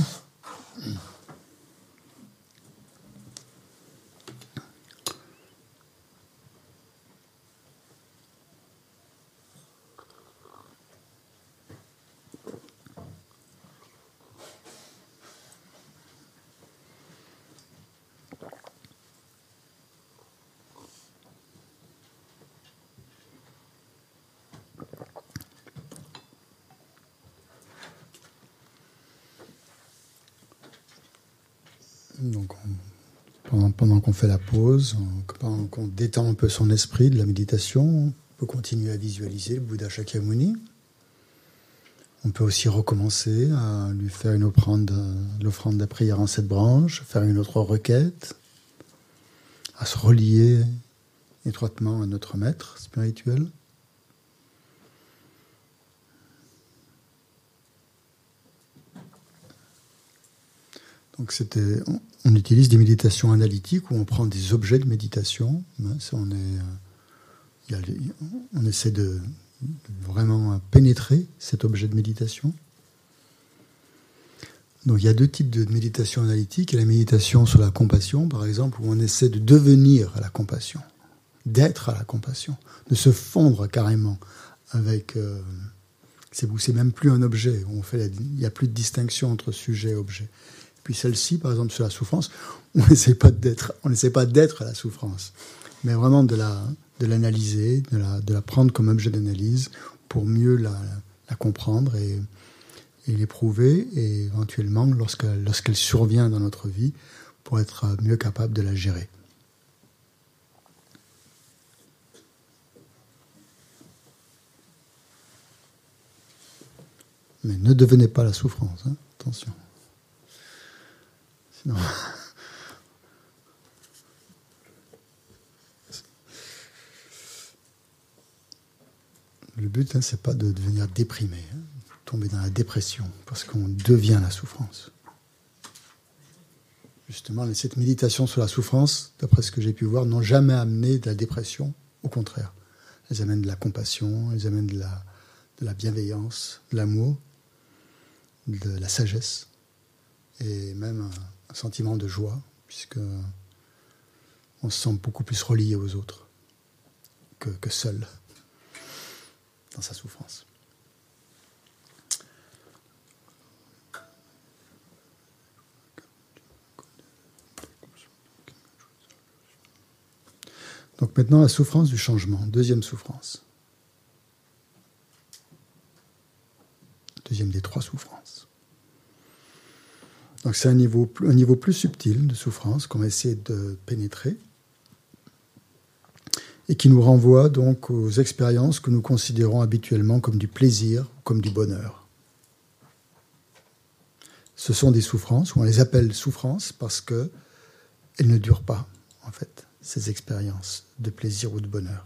Donc, pendant qu'on fait la pause, pendant qu'on détend un peu son esprit de la méditation, on peut continuer à visualiser le Bouddha Shakyamuni. On peut aussi recommencer à lui faire l'offrande de la prière en 7 branches, faire une autre requête, à se relier étroitement à notre maître spirituel. Donc on utilise des méditations analytiques où on prend des objets de méditation. On essaie de vraiment pénétrer cet objet de méditation. Donc il y a 2 types de méditation analytique. Il y a la méditation sur la compassion, par exemple, où on essaie de devenir à la compassion, d'être à la compassion, de se fondre carrément avec... c'est même plus un objet. Il n'y a plus de distinction entre sujet et objet. Puis celle-ci, par exemple, sur la souffrance, on n'essaie pas d'être à la souffrance, mais vraiment de l'analyser, de la prendre comme objet d'analyse pour mieux la comprendre et l'éprouver, et éventuellement, lorsqu'elle survient dans notre vie, pour être mieux capable de la gérer. Mais ne devenez pas la souffrance, hein, attention. Sinon... Le but, c'est pas de devenir déprimé, tomber dans la dépression, parce qu'on devient la souffrance. Justement, cette méditation sur la souffrance, d'après ce que j'ai pu voir, n'ont jamais amené de la dépression. Au contraire, elles amènent de la compassion, elles amènent de la bienveillance, de l'amour, de la sagesse, et même un sentiment de joie, puisque on se sent beaucoup plus relié aux autres que seul dans sa souffrance. Donc maintenant, la souffrance du changement, deuxième souffrance. Deuxième des 3 souffrances. Donc c'est un niveau plus subtil de souffrance qu'on va essayer de pénétrer et qui nous renvoie donc aux expériences que nous considérons habituellement comme du plaisir ou comme du bonheur. Ce sont des souffrances, ou on les appelle souffrances parce qu'elles ne durent pas, en fait, ces expériences de plaisir ou de bonheur.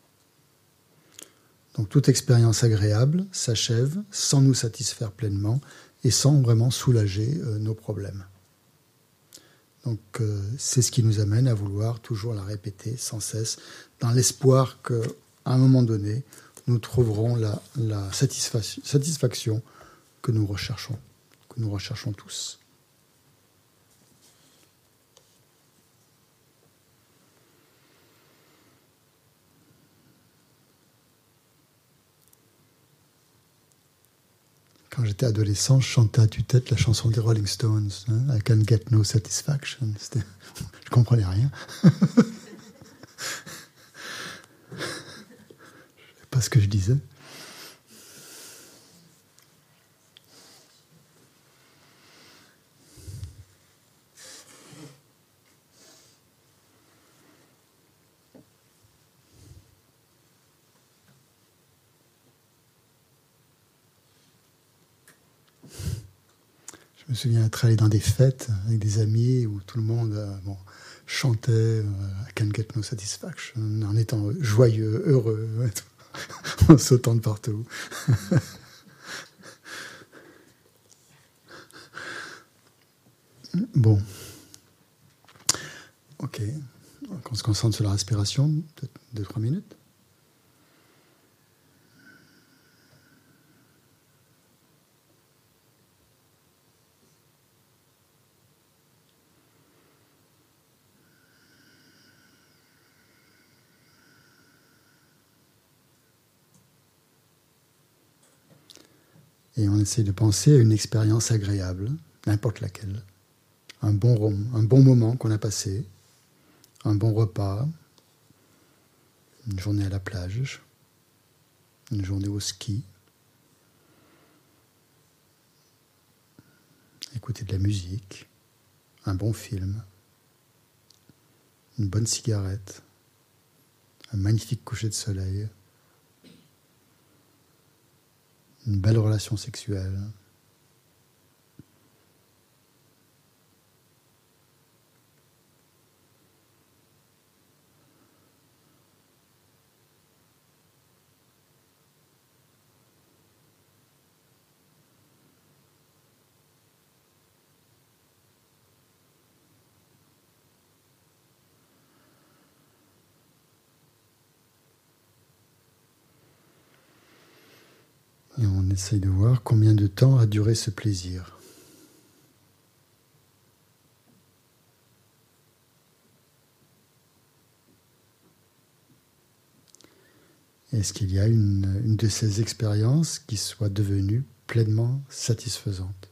Donc toute expérience agréable s'achève sans nous satisfaire pleinement et sans vraiment soulager nos problèmes. Donc c'est ce qui nous amène à vouloir toujours la répéter sans cesse, dans l'espoir qu'à un moment donné, nous trouverons la satisfaction que nous recherchons tous. Quand j'étais adolescent, je chantais à tue-tête la chanson des Rolling Stones, hein, I Can Get No Satisfaction. Je comprenais rien. Je sais pas ce que je disais. Je me souviens être allé dans des fêtes avec des amis où tout le monde chantait I Can Get No Satisfaction en étant joyeux, heureux, en sautant de partout. Bon. Ok. Donc on se concentre sur la respiration, 2-3 minutes. Et on essaie de penser à une expérience agréable, n'importe laquelle. Un bon moment qu'on a passé, un bon repas, une journée à la plage, une journée au ski, écouter de la musique, un bon film, une bonne cigarette, un magnifique coucher de soleil, une belle relation sexuelle. Et on essaye de voir combien de temps a duré ce plaisir. Est-ce qu'il y a une de ces expériences qui soit devenue pleinement satisfaisante?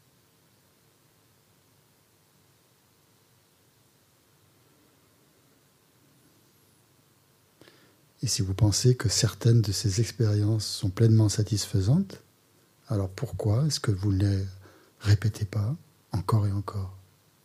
Et si vous pensez que certaines de ces expériences sont pleinement satisfaisantes, alors pourquoi est-ce que vous ne les répétez pas encore et encore?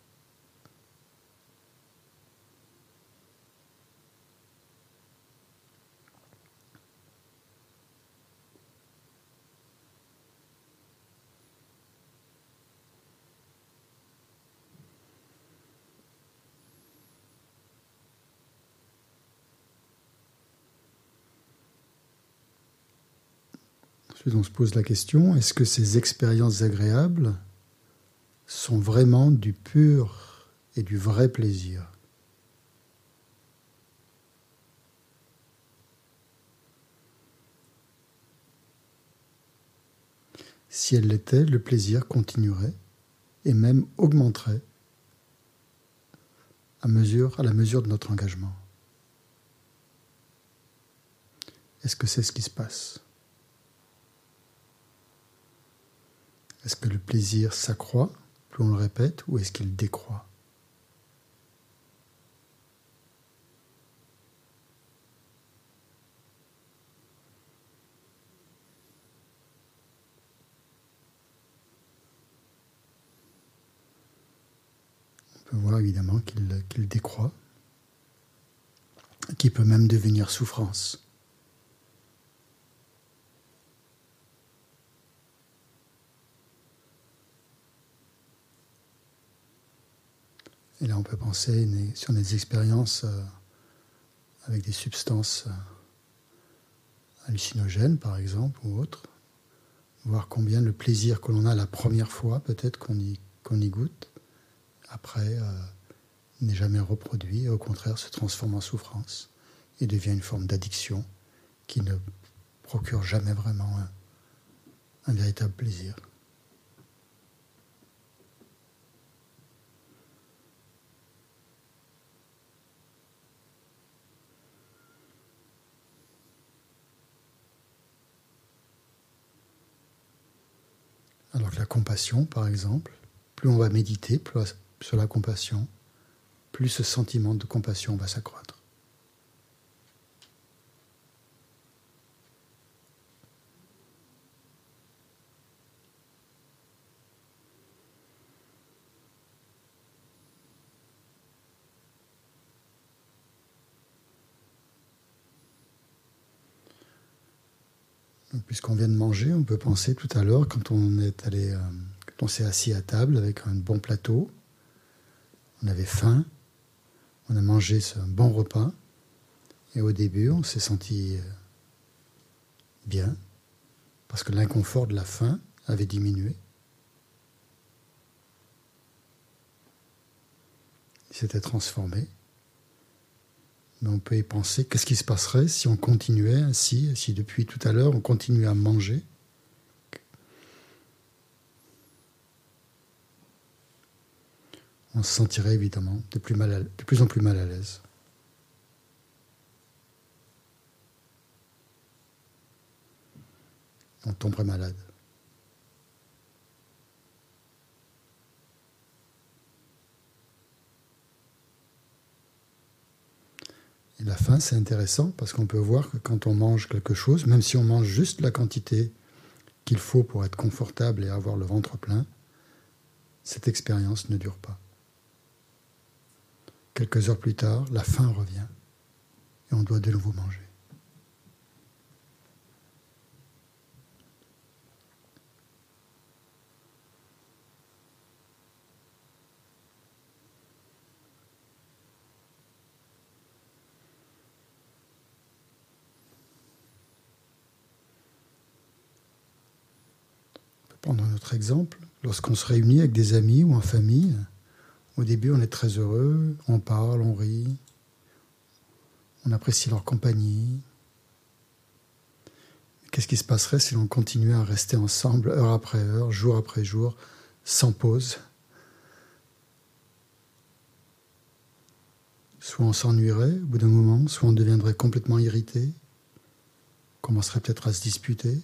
Ensuite, on se pose la question, est-ce que ces expériences agréables sont vraiment du pur et du vrai plaisir? Si elles l'étaient, le plaisir continuerait et même augmenterait à la mesure de notre engagement. Est-ce que c'est ce qui se passe? Est-ce que le plaisir s'accroît, plus on le répète, ou est-ce qu'il décroît? On peut voir évidemment qu'il décroît, qu'il peut même devenir souffrance. Et là, on peut penser sur des expériences avec des substances hallucinogènes, par exemple, ou autres. Voir combien le plaisir que l'on a la première fois, peut-être qu'on y goûte, après, n'est jamais reproduit, et au contraire se transforme en souffrance et devient une forme d'addiction qui ne procure jamais vraiment un véritable plaisir. Alors que la compassion, par exemple, plus on va méditer sur la compassion, plus ce sentiment de compassion va s'accroître. Donc, puisqu'on vient de manger, on peut penser tout à l'heure quand on s'est assis à table avec un bon plateau, on avait faim, on a mangé un bon repas, et au début, on s'est senti bien, parce que l'inconfort de la faim avait diminué. Il s'était transformé. Mais on peut y penser, qu'est-ce qui se passerait si on continuait ainsi, si depuis tout à l'heure on continuait à manger? On se sentirait évidemment de plus en plus mal à l'aise. On tomberait malade. Et la faim, c'est intéressant parce qu'on peut voir que quand on mange quelque chose, même si on mange juste la quantité qu'il faut pour être confortable et avoir le ventre plein, cette expérience ne dure pas. Quelques heures plus tard, la faim revient et on doit de nouveau manger. Prenons notre exemple. Lorsqu'on se réunit avec des amis ou en famille, au début on est très heureux, on parle, on rit, on apprécie leur compagnie. Qu'est-ce qui se passerait si l'on continuait à rester ensemble heure après heure, jour après jour, sans pause? Soit on s'ennuierait au bout d'un moment, soit on deviendrait complètement irrité, commencerait peut-être à se disputer.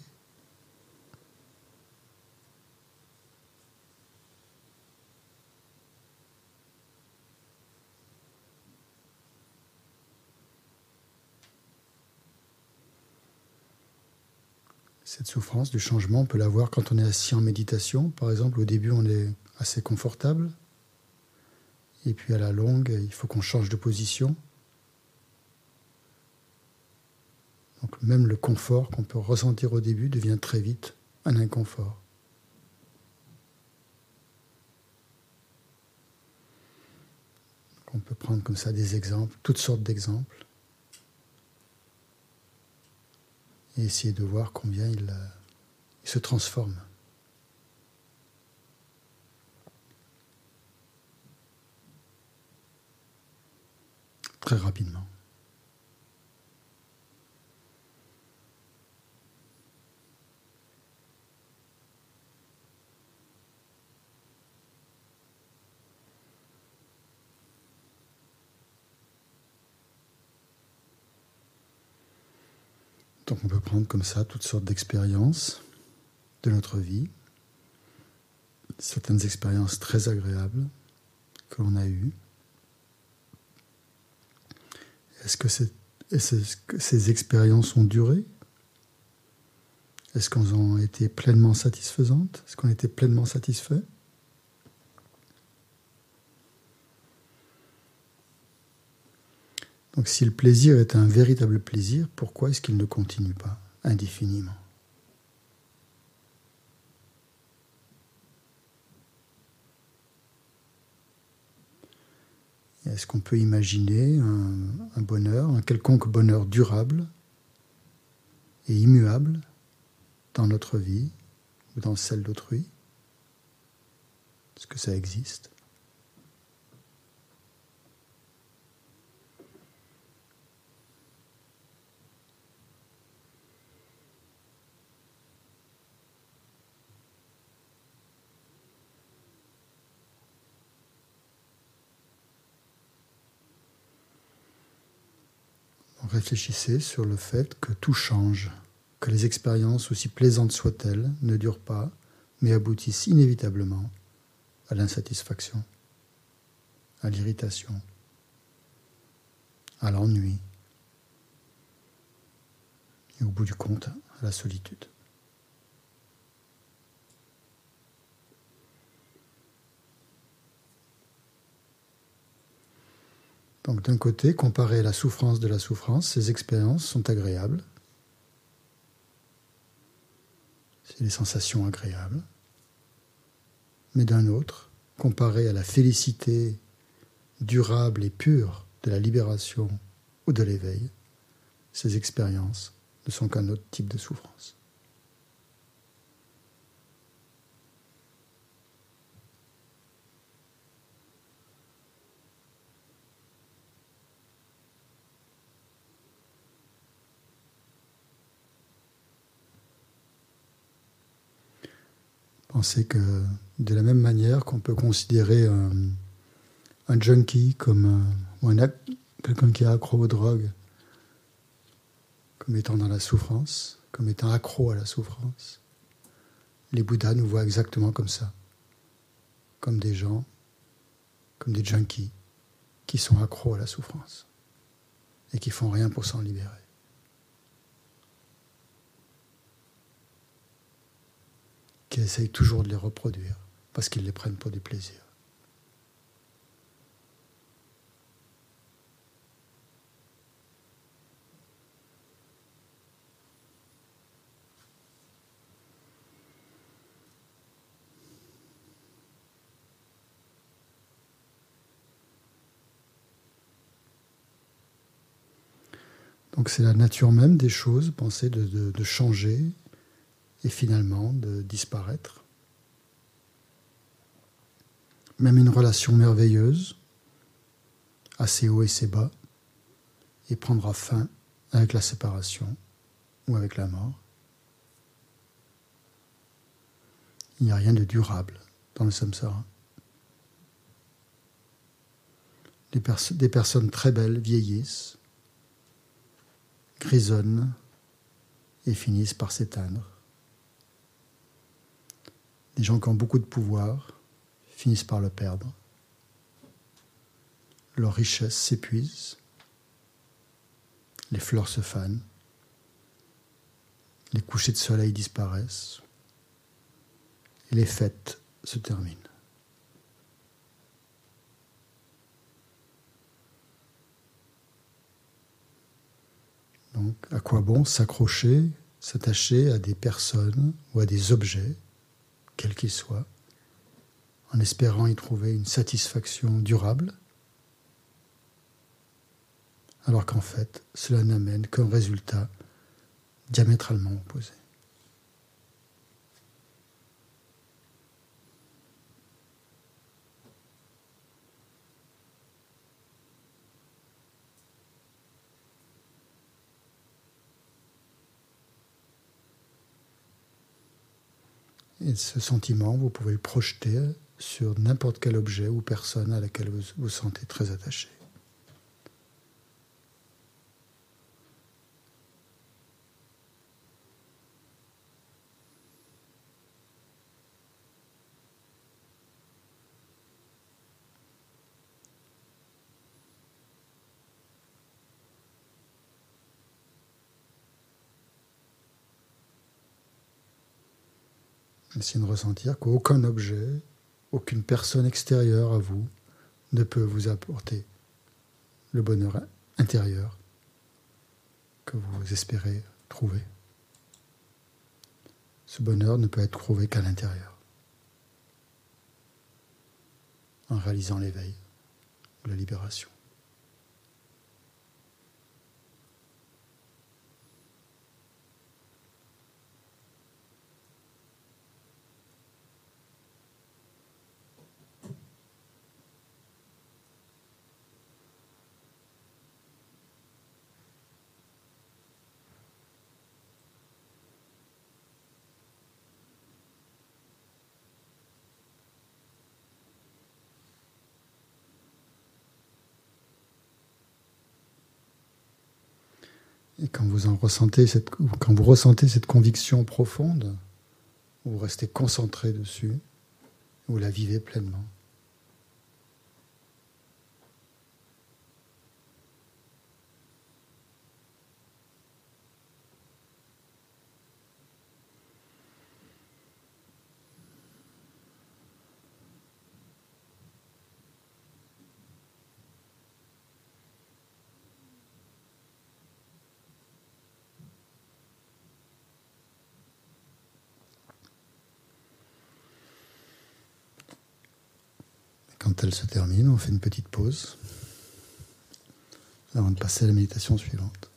Cette souffrance du changement, on peut la voir quand on est assis en méditation. Par exemple, au début, on est assez confortable. Et puis à la longue, il faut qu'on change de position. Donc même le confort qu'on peut ressentir au début devient très vite un inconfort. Donc on peut prendre comme ça des exemples, toutes sortes d'exemples, et essayer de voir combien il se transforme. Très rapidement. Donc on peut prendre comme ça toutes sortes d'expériences de notre vie, certaines expériences très agréables que l'on a eues. Est-ce que ces expériences ont duré? Est-ce qu'elles ont été pleinement satisfaisantes? Est-ce qu'on était pleinement satisfait? Donc si le plaisir est un véritable plaisir, pourquoi est-ce qu'il ne continue pas indéfiniment? Est-ce qu'on peut imaginer un bonheur, un quelconque bonheur durable et immuable dans notre vie ou dans celle d'autrui? Est-ce que ça existe? Réfléchissez sur le fait que tout change, que les expériences, aussi plaisantes soient-elles, ne durent pas, mais aboutissent inévitablement à l'insatisfaction, à l'irritation, à l'ennui, et au bout du compte, à la solitude. Donc d'un côté, comparé à la souffrance de la souffrance, ces expériences sont agréables. C'est des sensations agréables. Mais d'un autre, comparé à la félicité durable et pure de la libération ou de l'éveil, ces expériences ne sont qu'un autre type de souffrance. Pensez que de la même manière qu'on peut considérer un junkie ou quelqu'un qui est accro aux drogues comme étant dans la souffrance, comme étant accro à la souffrance, les Bouddhas nous voient exactement comme ça, comme des gens, comme des junkies qui sont accros à la souffrance et qui font rien pour s'en libérer. Qui essayent toujours de les reproduire parce qu'ils les prennent pour du plaisir. Donc c'est la nature même des choses, penser de changer et finalement de disparaître. même une relation merveilleuse, à ses hauts et ses bas, et prendra fin avec la séparation ou avec la mort. Il n'y a rien de durable dans le samsara. Des personnes très belles vieillissent, grisonnent et finissent par s'éteindre. Des gens qui ont beaucoup de pouvoir finissent par le perdre. Leur richesse s'épuise, les fleurs se fanent, les couchers de soleil disparaissent et les fêtes se terminent. Donc, à quoi bon s'accrocher, s'attacher à des personnes ou à des objets, quels qu'ils soient, en espérant y trouver une satisfaction durable, alors qu'en fait, cela n'amène qu'un résultat diamétralement opposé. Et ce sentiment, vous pouvez le projeter sur n'importe quel objet ou personne à laquelle vous vous sentez très attaché. Essayez de ressentir qu'aucun objet, aucune personne extérieure à vous ne peut vous apporter le bonheur intérieur que vous espérez trouver. Ce bonheur ne peut être trouvé qu'à l'intérieur, en réalisant l'éveil ou la libération. Et quand vous ressentez cette conviction profonde, vous restez concentré dessus, vous la vivez pleinement. Quand elle se termine, on fait une petite pause avant de passer à la méditation suivante.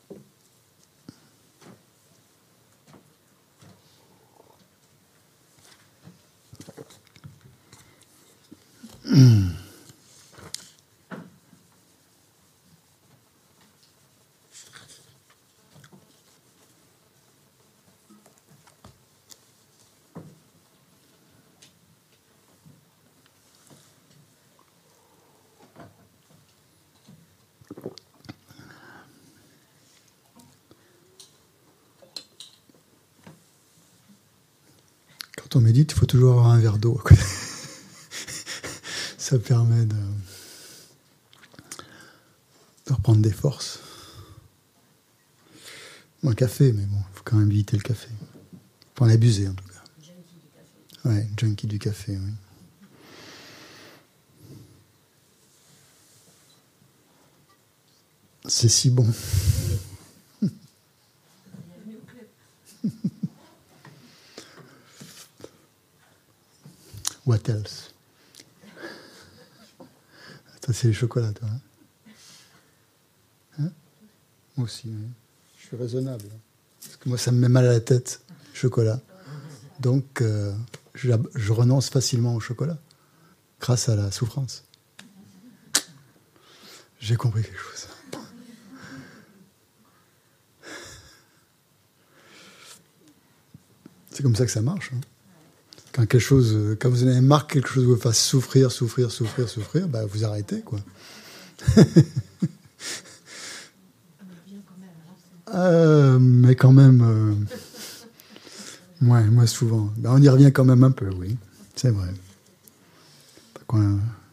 Quand on médite, il faut toujours avoir un verre d'eau. Ça permet de reprendre des forces. Un café, mais bon, il faut quand même éviter le café. Faut en abuser, en tout cas. Junkie du café. Ouais, junkie du café, oui. C'est si bon. What else? Toi, c'est les chocolats, toi. Hein? Moi aussi, oui. Je suis raisonnable. Parce que moi, ça me met mal à la tête, le chocolat. Donc, je renonce facilement au chocolat. grâce à la souffrance. J'ai compris quelque chose. C'est comme ça que ça marche. Hein. Quand vous avez marre que quelque chose vous fasse souffrir, bah vous arrêtez, quoi. Mais quand même, moins souvent. Ben, on y revient quand même un peu, oui. C'est vrai. Ouais.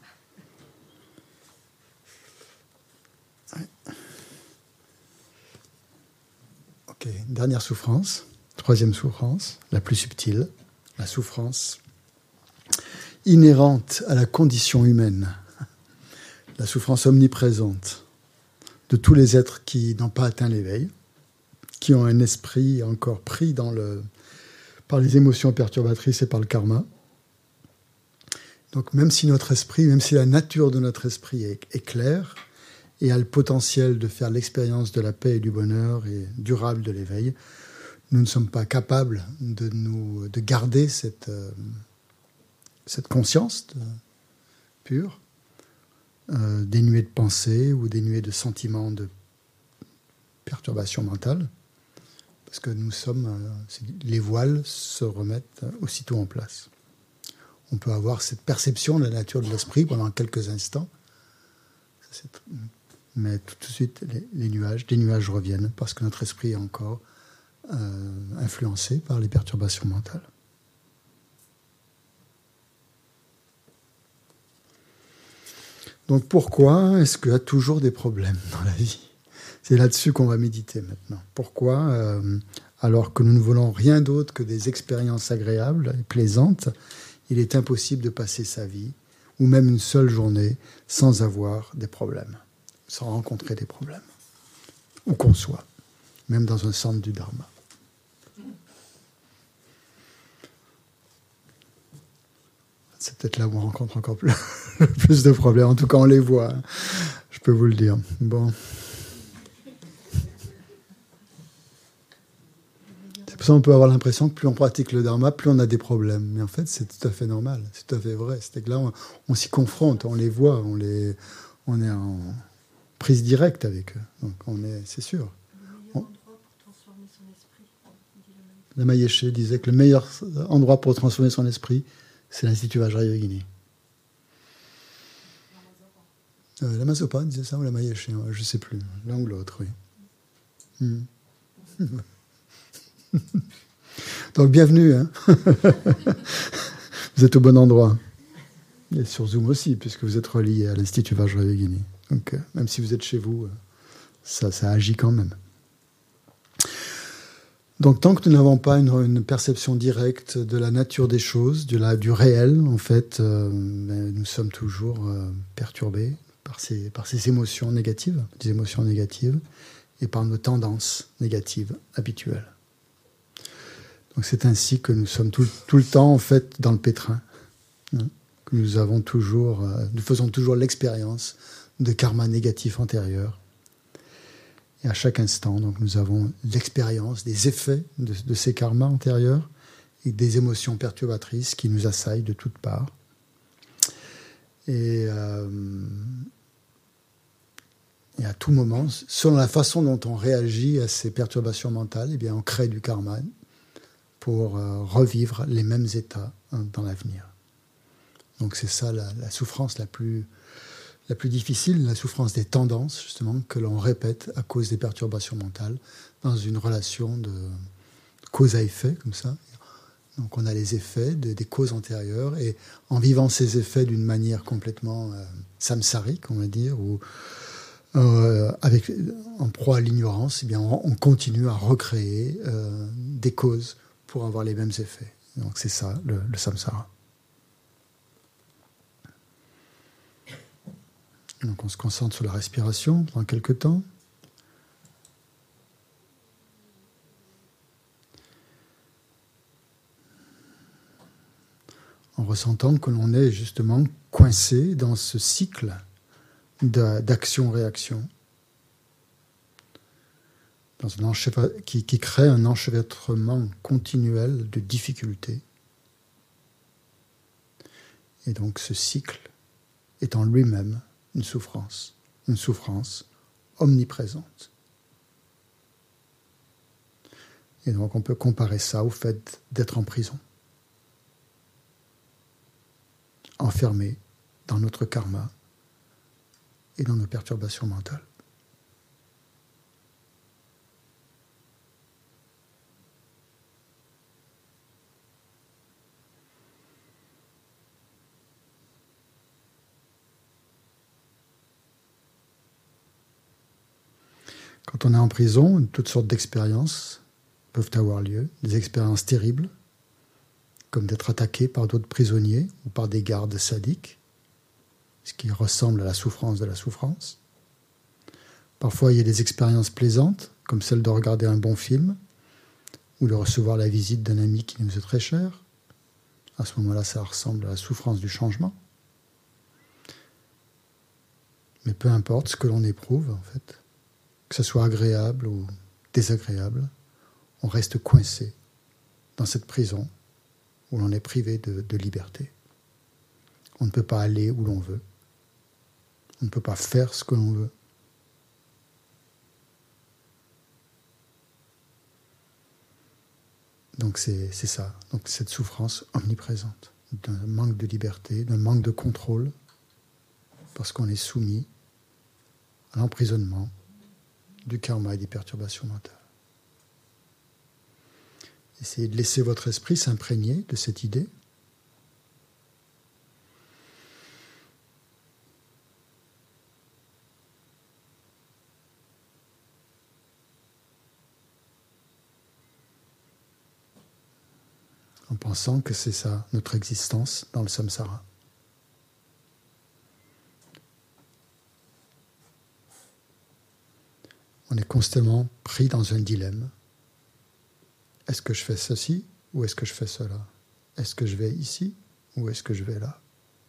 Ok, dernière souffrance, troisième souffrance, la plus subtile, la souffrance inhérente à la condition humaine, la souffrance omniprésente de tous les êtres qui n'ont pas atteint l'éveil, qui ont un esprit encore pris par les émotions perturbatrices et par le karma. Donc même si la nature de notre esprit est claire et a le potentiel de faire l'expérience de la paix et du bonheur et durable de l'éveil, nous ne sommes pas capables de garder cette conscience pure, dénuée de pensée ou dénuée de sentiments de perturbation mentale, parce que les voiles se remettent aussitôt en place. On peut avoir cette perception de la nature de l'esprit pendant quelques instants, mais tout de suite, les nuages reviennent parce que notre esprit est encore influencé par les perturbations mentales. Donc pourquoi est-ce qu'il y a toujours des problèmes dans la vie ? C'est là-dessus qu'on va méditer maintenant. Pourquoi, alors que nous ne voulons rien d'autre que des expériences agréables et plaisantes, il est impossible de passer sa vie, ou même une seule journée, sans avoir des problèmes, sans rencontrer des problèmes, où qu'on soit, même dans un centre du Dharma. C'est peut-être là où on rencontre encore plus de problèmes. En tout cas, on les voit, hein. Je peux vous le dire. Bon. C'est pour ça qu'on peut avoir l'impression que plus on pratique le Dharma, plus on a des problèmes. Mais en fait, c'est tout à fait normal, c'est tout à fait vrai. C'est que là, on s'y confronte, on les voit, on est en prise directe avec eux. Donc, c'est sûr. Lama Yeshe disait que le meilleur endroit pour transformer son esprit, c'est l'Institut Vajrayogini. Lama Zopa disait ça, ou Lama Yeshe, je ne sais plus. L'un ou l'autre, oui. Donc, bienvenue. Hein. Vous êtes au bon endroit. Et sur Zoom aussi, puisque vous êtes relié à l'Institut Vajrayogini. Donc, même si vous êtes chez vous, ça agit quand même. Donc, tant que nous n'avons pas une perception directe de la nature des choses, du réel, en fait, nous sommes toujours perturbés par ces émotions négatives, des émotions négatives, et par nos tendances négatives habituelles. Donc, c'est ainsi que nous sommes tout le temps, en fait, dans le pétrin. Hein, que nous faisons toujours l'expérience de karma négatif antérieur. Et à chaque instant, donc, nous avons l'expérience des effets de ces karmas antérieurs et des émotions perturbatrices qui nous assaillent de toutes parts. Et à tout moment, selon la façon dont on réagit à ces perturbations mentales, eh bien, on crée du karma pour revivre les mêmes états dans l'avenir. Donc c'est ça la souffrance la plus difficile, la souffrance des tendances, justement, que l'on répète à cause des perturbations mentales, dans une relation de cause à effet, comme ça. Donc on a les effets des causes antérieures, et en vivant ces effets d'une manière complètement samsarique, on va dire, ou en proie à l'ignorance, eh bien on continue à recréer des causes pour avoir les mêmes effets. Donc c'est ça, le samsara. Donc on se concentre sur la respiration pendant quelques temps. En ressentant que l'on est justement coincé dans ce cycle d'action-réaction, qui crée un enchevêtrement continuel de difficultés Et donc ce cycle est en lui-même une souffrance omniprésente. Et donc on peut comparer ça au fait d'être en prison, enfermé dans notre karma et dans nos perturbations mentales. Quand on est en prison, toutes sortes d'expériences peuvent avoir lieu, des expériences terribles, comme d'être attaqué par d'autres prisonniers ou par des gardes sadiques, ce qui ressemble à la souffrance de la souffrance. Parfois, il y a des expériences plaisantes, comme celle de regarder un bon film ou de recevoir la visite d'un ami qui nous est très cher. À ce moment-là, ça ressemble à la souffrance du changement. Mais peu importe ce que l'on éprouve, en fait, que ce soit agréable ou désagréable, on reste coincé dans cette prison où l'on est privé de liberté. On ne peut pas aller où l'on veut. On ne peut pas faire ce que l'on veut. Donc c'est ça, donc cette souffrance omniprésente, d'un manque de liberté, d'un manque de contrôle, parce qu'on est soumis à l'emprisonnement du karma et des perturbations mentales. Essayez de laisser votre esprit s'imprégner de cette idée. En pensant que c'est ça, notre existence dans le samsara. On est constamment pris dans un dilemme. Est-ce que je fais ceci ou est-ce que je fais cela? Est-ce que je vais ici ou est-ce que je vais là?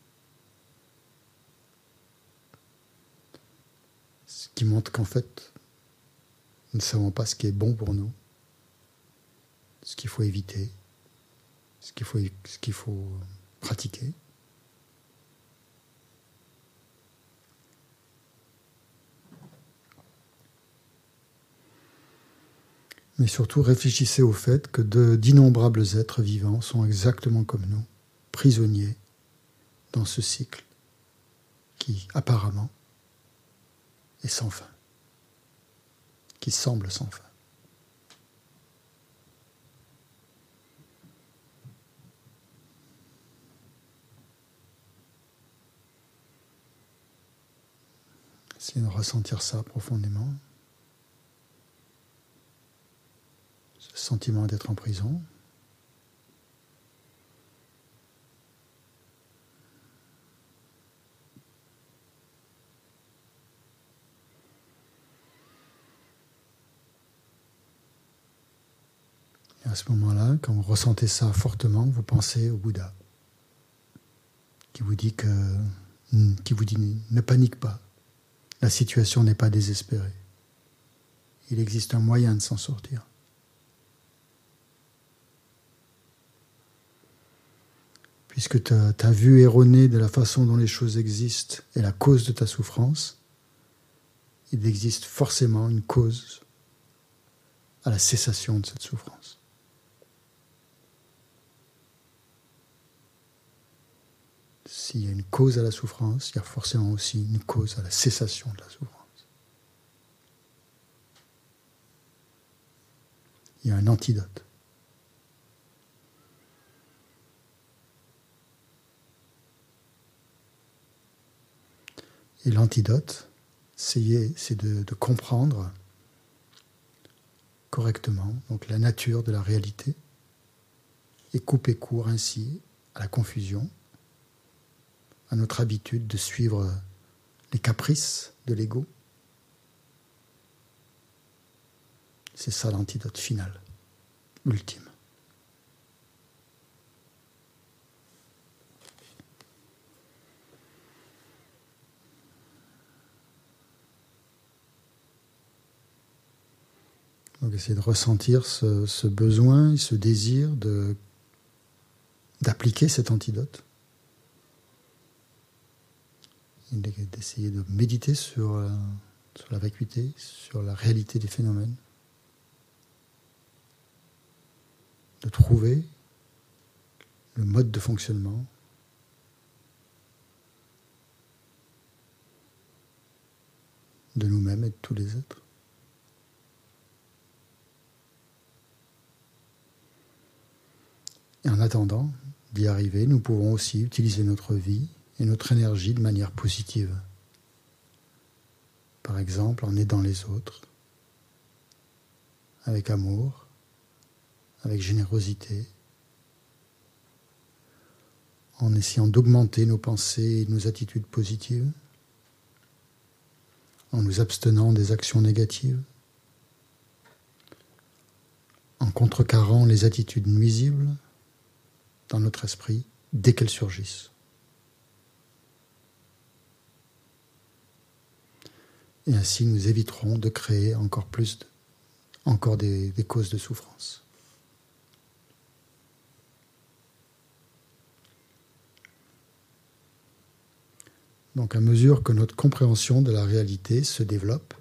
Ce qui montre qu'en fait, nous ne savons pas ce qui est bon pour nous, ce qu'il faut éviter, ce qu'il faut pratiquer. Mais surtout, réfléchissez au fait que d'innombrables êtres vivants sont exactement comme nous, prisonniers dans ce cycle qui, apparemment, est sans fin, qui semble sans fin. Essayez de ressentir ça profondément. Ce sentiment d'être en prison. Et à ce moment-là, quand vous ressentez ça fortement, vous pensez au Bouddha, qui vous dit ne panique pas. La situation n'est pas désespérée. Il existe un moyen de s'en sortir. Puisque ta vue erronée de la façon dont les choses existent est la cause de ta souffrance, il existe forcément une cause à la cessation de cette souffrance. S'il y a une cause à la souffrance, il y a forcément aussi une cause à la cessation de la souffrance. Il y a un antidote. Et l'antidote, c'est de comprendre correctement donc la nature de la réalité et couper court ainsi à la confusion, à notre habitude de suivre les caprices de l'ego. C'est ça l'antidote final, ultime. Donc essayez de ressentir ce besoin, ce désir d'appliquer cet antidote et d'essayer de méditer sur la vacuité, sur la réalité des phénomènes, de trouver le mode de fonctionnement de nous-mêmes et de tous les êtres. Et en attendant d'y arriver, nous pouvons aussi utiliser notre vie et notre énergie de manière positive. Par exemple, en aidant les autres, avec amour, avec générosité, en essayant d'augmenter nos pensées et nos attitudes positives, en nous abstenant des actions négatives, en contrecarrant les attitudes nuisibles dans notre esprit dès qu'elles surgissent. Et ainsi nous éviterons de créer encore des causes de souffrance. Donc à mesure que notre compréhension de la réalité se développe,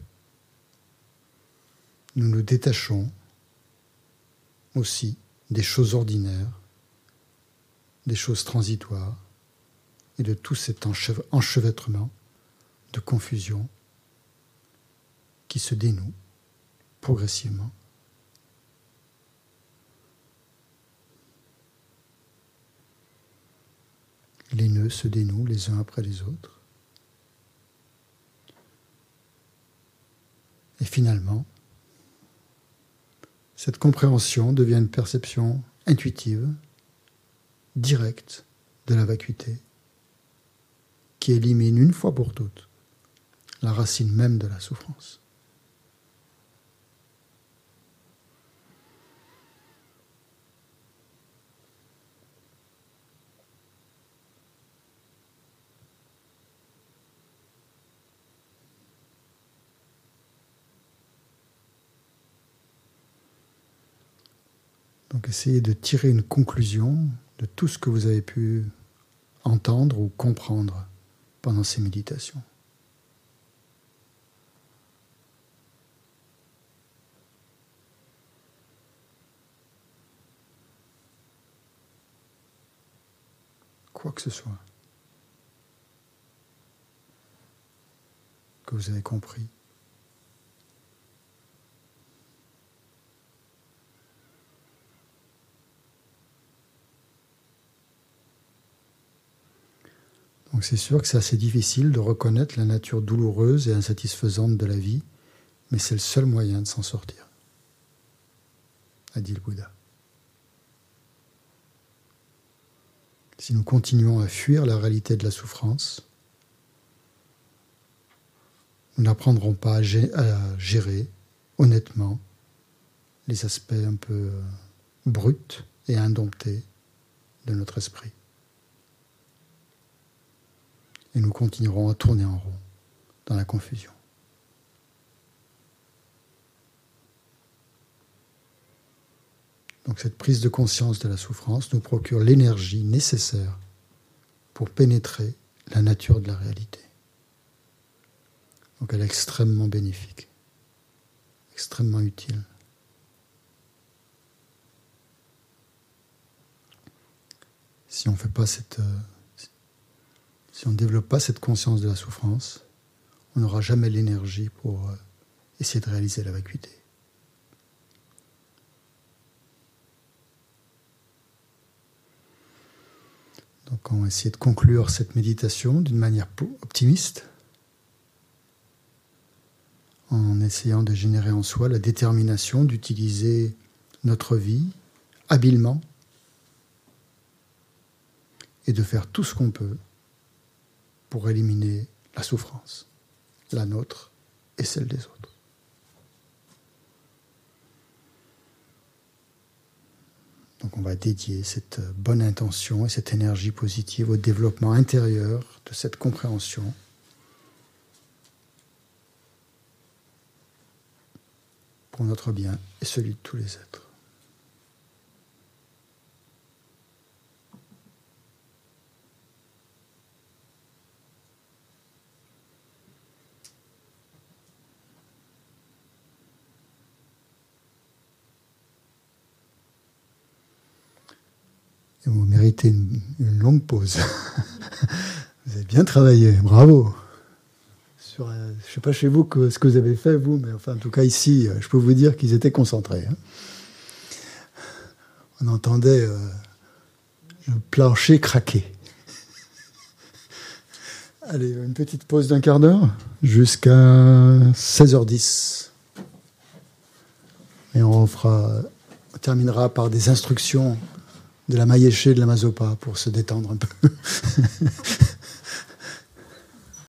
nous nous détachons aussi des choses ordinaires, des choses transitoires et de tout cet enchevêtrement de confusion qui se dénoue progressivement. Les nœuds se dénouent les uns après les autres. Et finalement, cette compréhension devient une perception intuitive, directe de la vacuité, qui élimine une fois pour toutes la racine même de la souffrance. Donc essayez de tirer une conclusion de tout ce que vous avez pu entendre ou comprendre pendant ces méditations. Quoi que ce soit que vous avez compris. Donc c'est sûr que c'est assez difficile de reconnaître la nature douloureuse et insatisfaisante de la vie, mais c'est le seul moyen de s'en sortir, a dit le Bouddha. Si nous continuons à fuir la réalité de la souffrance, nous n'apprendrons pas à gérer honnêtement les aspects un peu bruts et indomptés de notre esprit. Et nous continuerons à tourner en rond dans la confusion. Donc cette prise de conscience de la souffrance nous procure l'énergie nécessaire pour pénétrer la nature de la réalité. Donc elle est extrêmement bénéfique, extrêmement utile. Si on ne développe pas cette conscience de la souffrance, on n'aura jamais l'énergie pour essayer de réaliser la vacuité. Donc on va essayer de conclure cette méditation d'une manière optimiste, en essayant de générer en soi la détermination d'utiliser notre vie habilement et de faire tout ce qu'on peut pour éliminer la souffrance, la nôtre et celle des autres. Donc on va dédier cette bonne intention et cette énergie positive au développement intérieur de cette compréhension pour notre bien et celui de tous les êtres. Et vous méritez une longue pause. Vous avez bien travaillé, bravo. Je ne sais pas chez vous ce que vous avez fait, vous, mais enfin, en tout cas ici, je peux vous dire qu'ils étaient concentrés. Hein. On entendait le plancher craquer. Allez, une petite pause d'un quart d'heure jusqu'à 16h10. Et on terminera par des instructions de la Mayéché de la Mazopa pour se détendre un peu.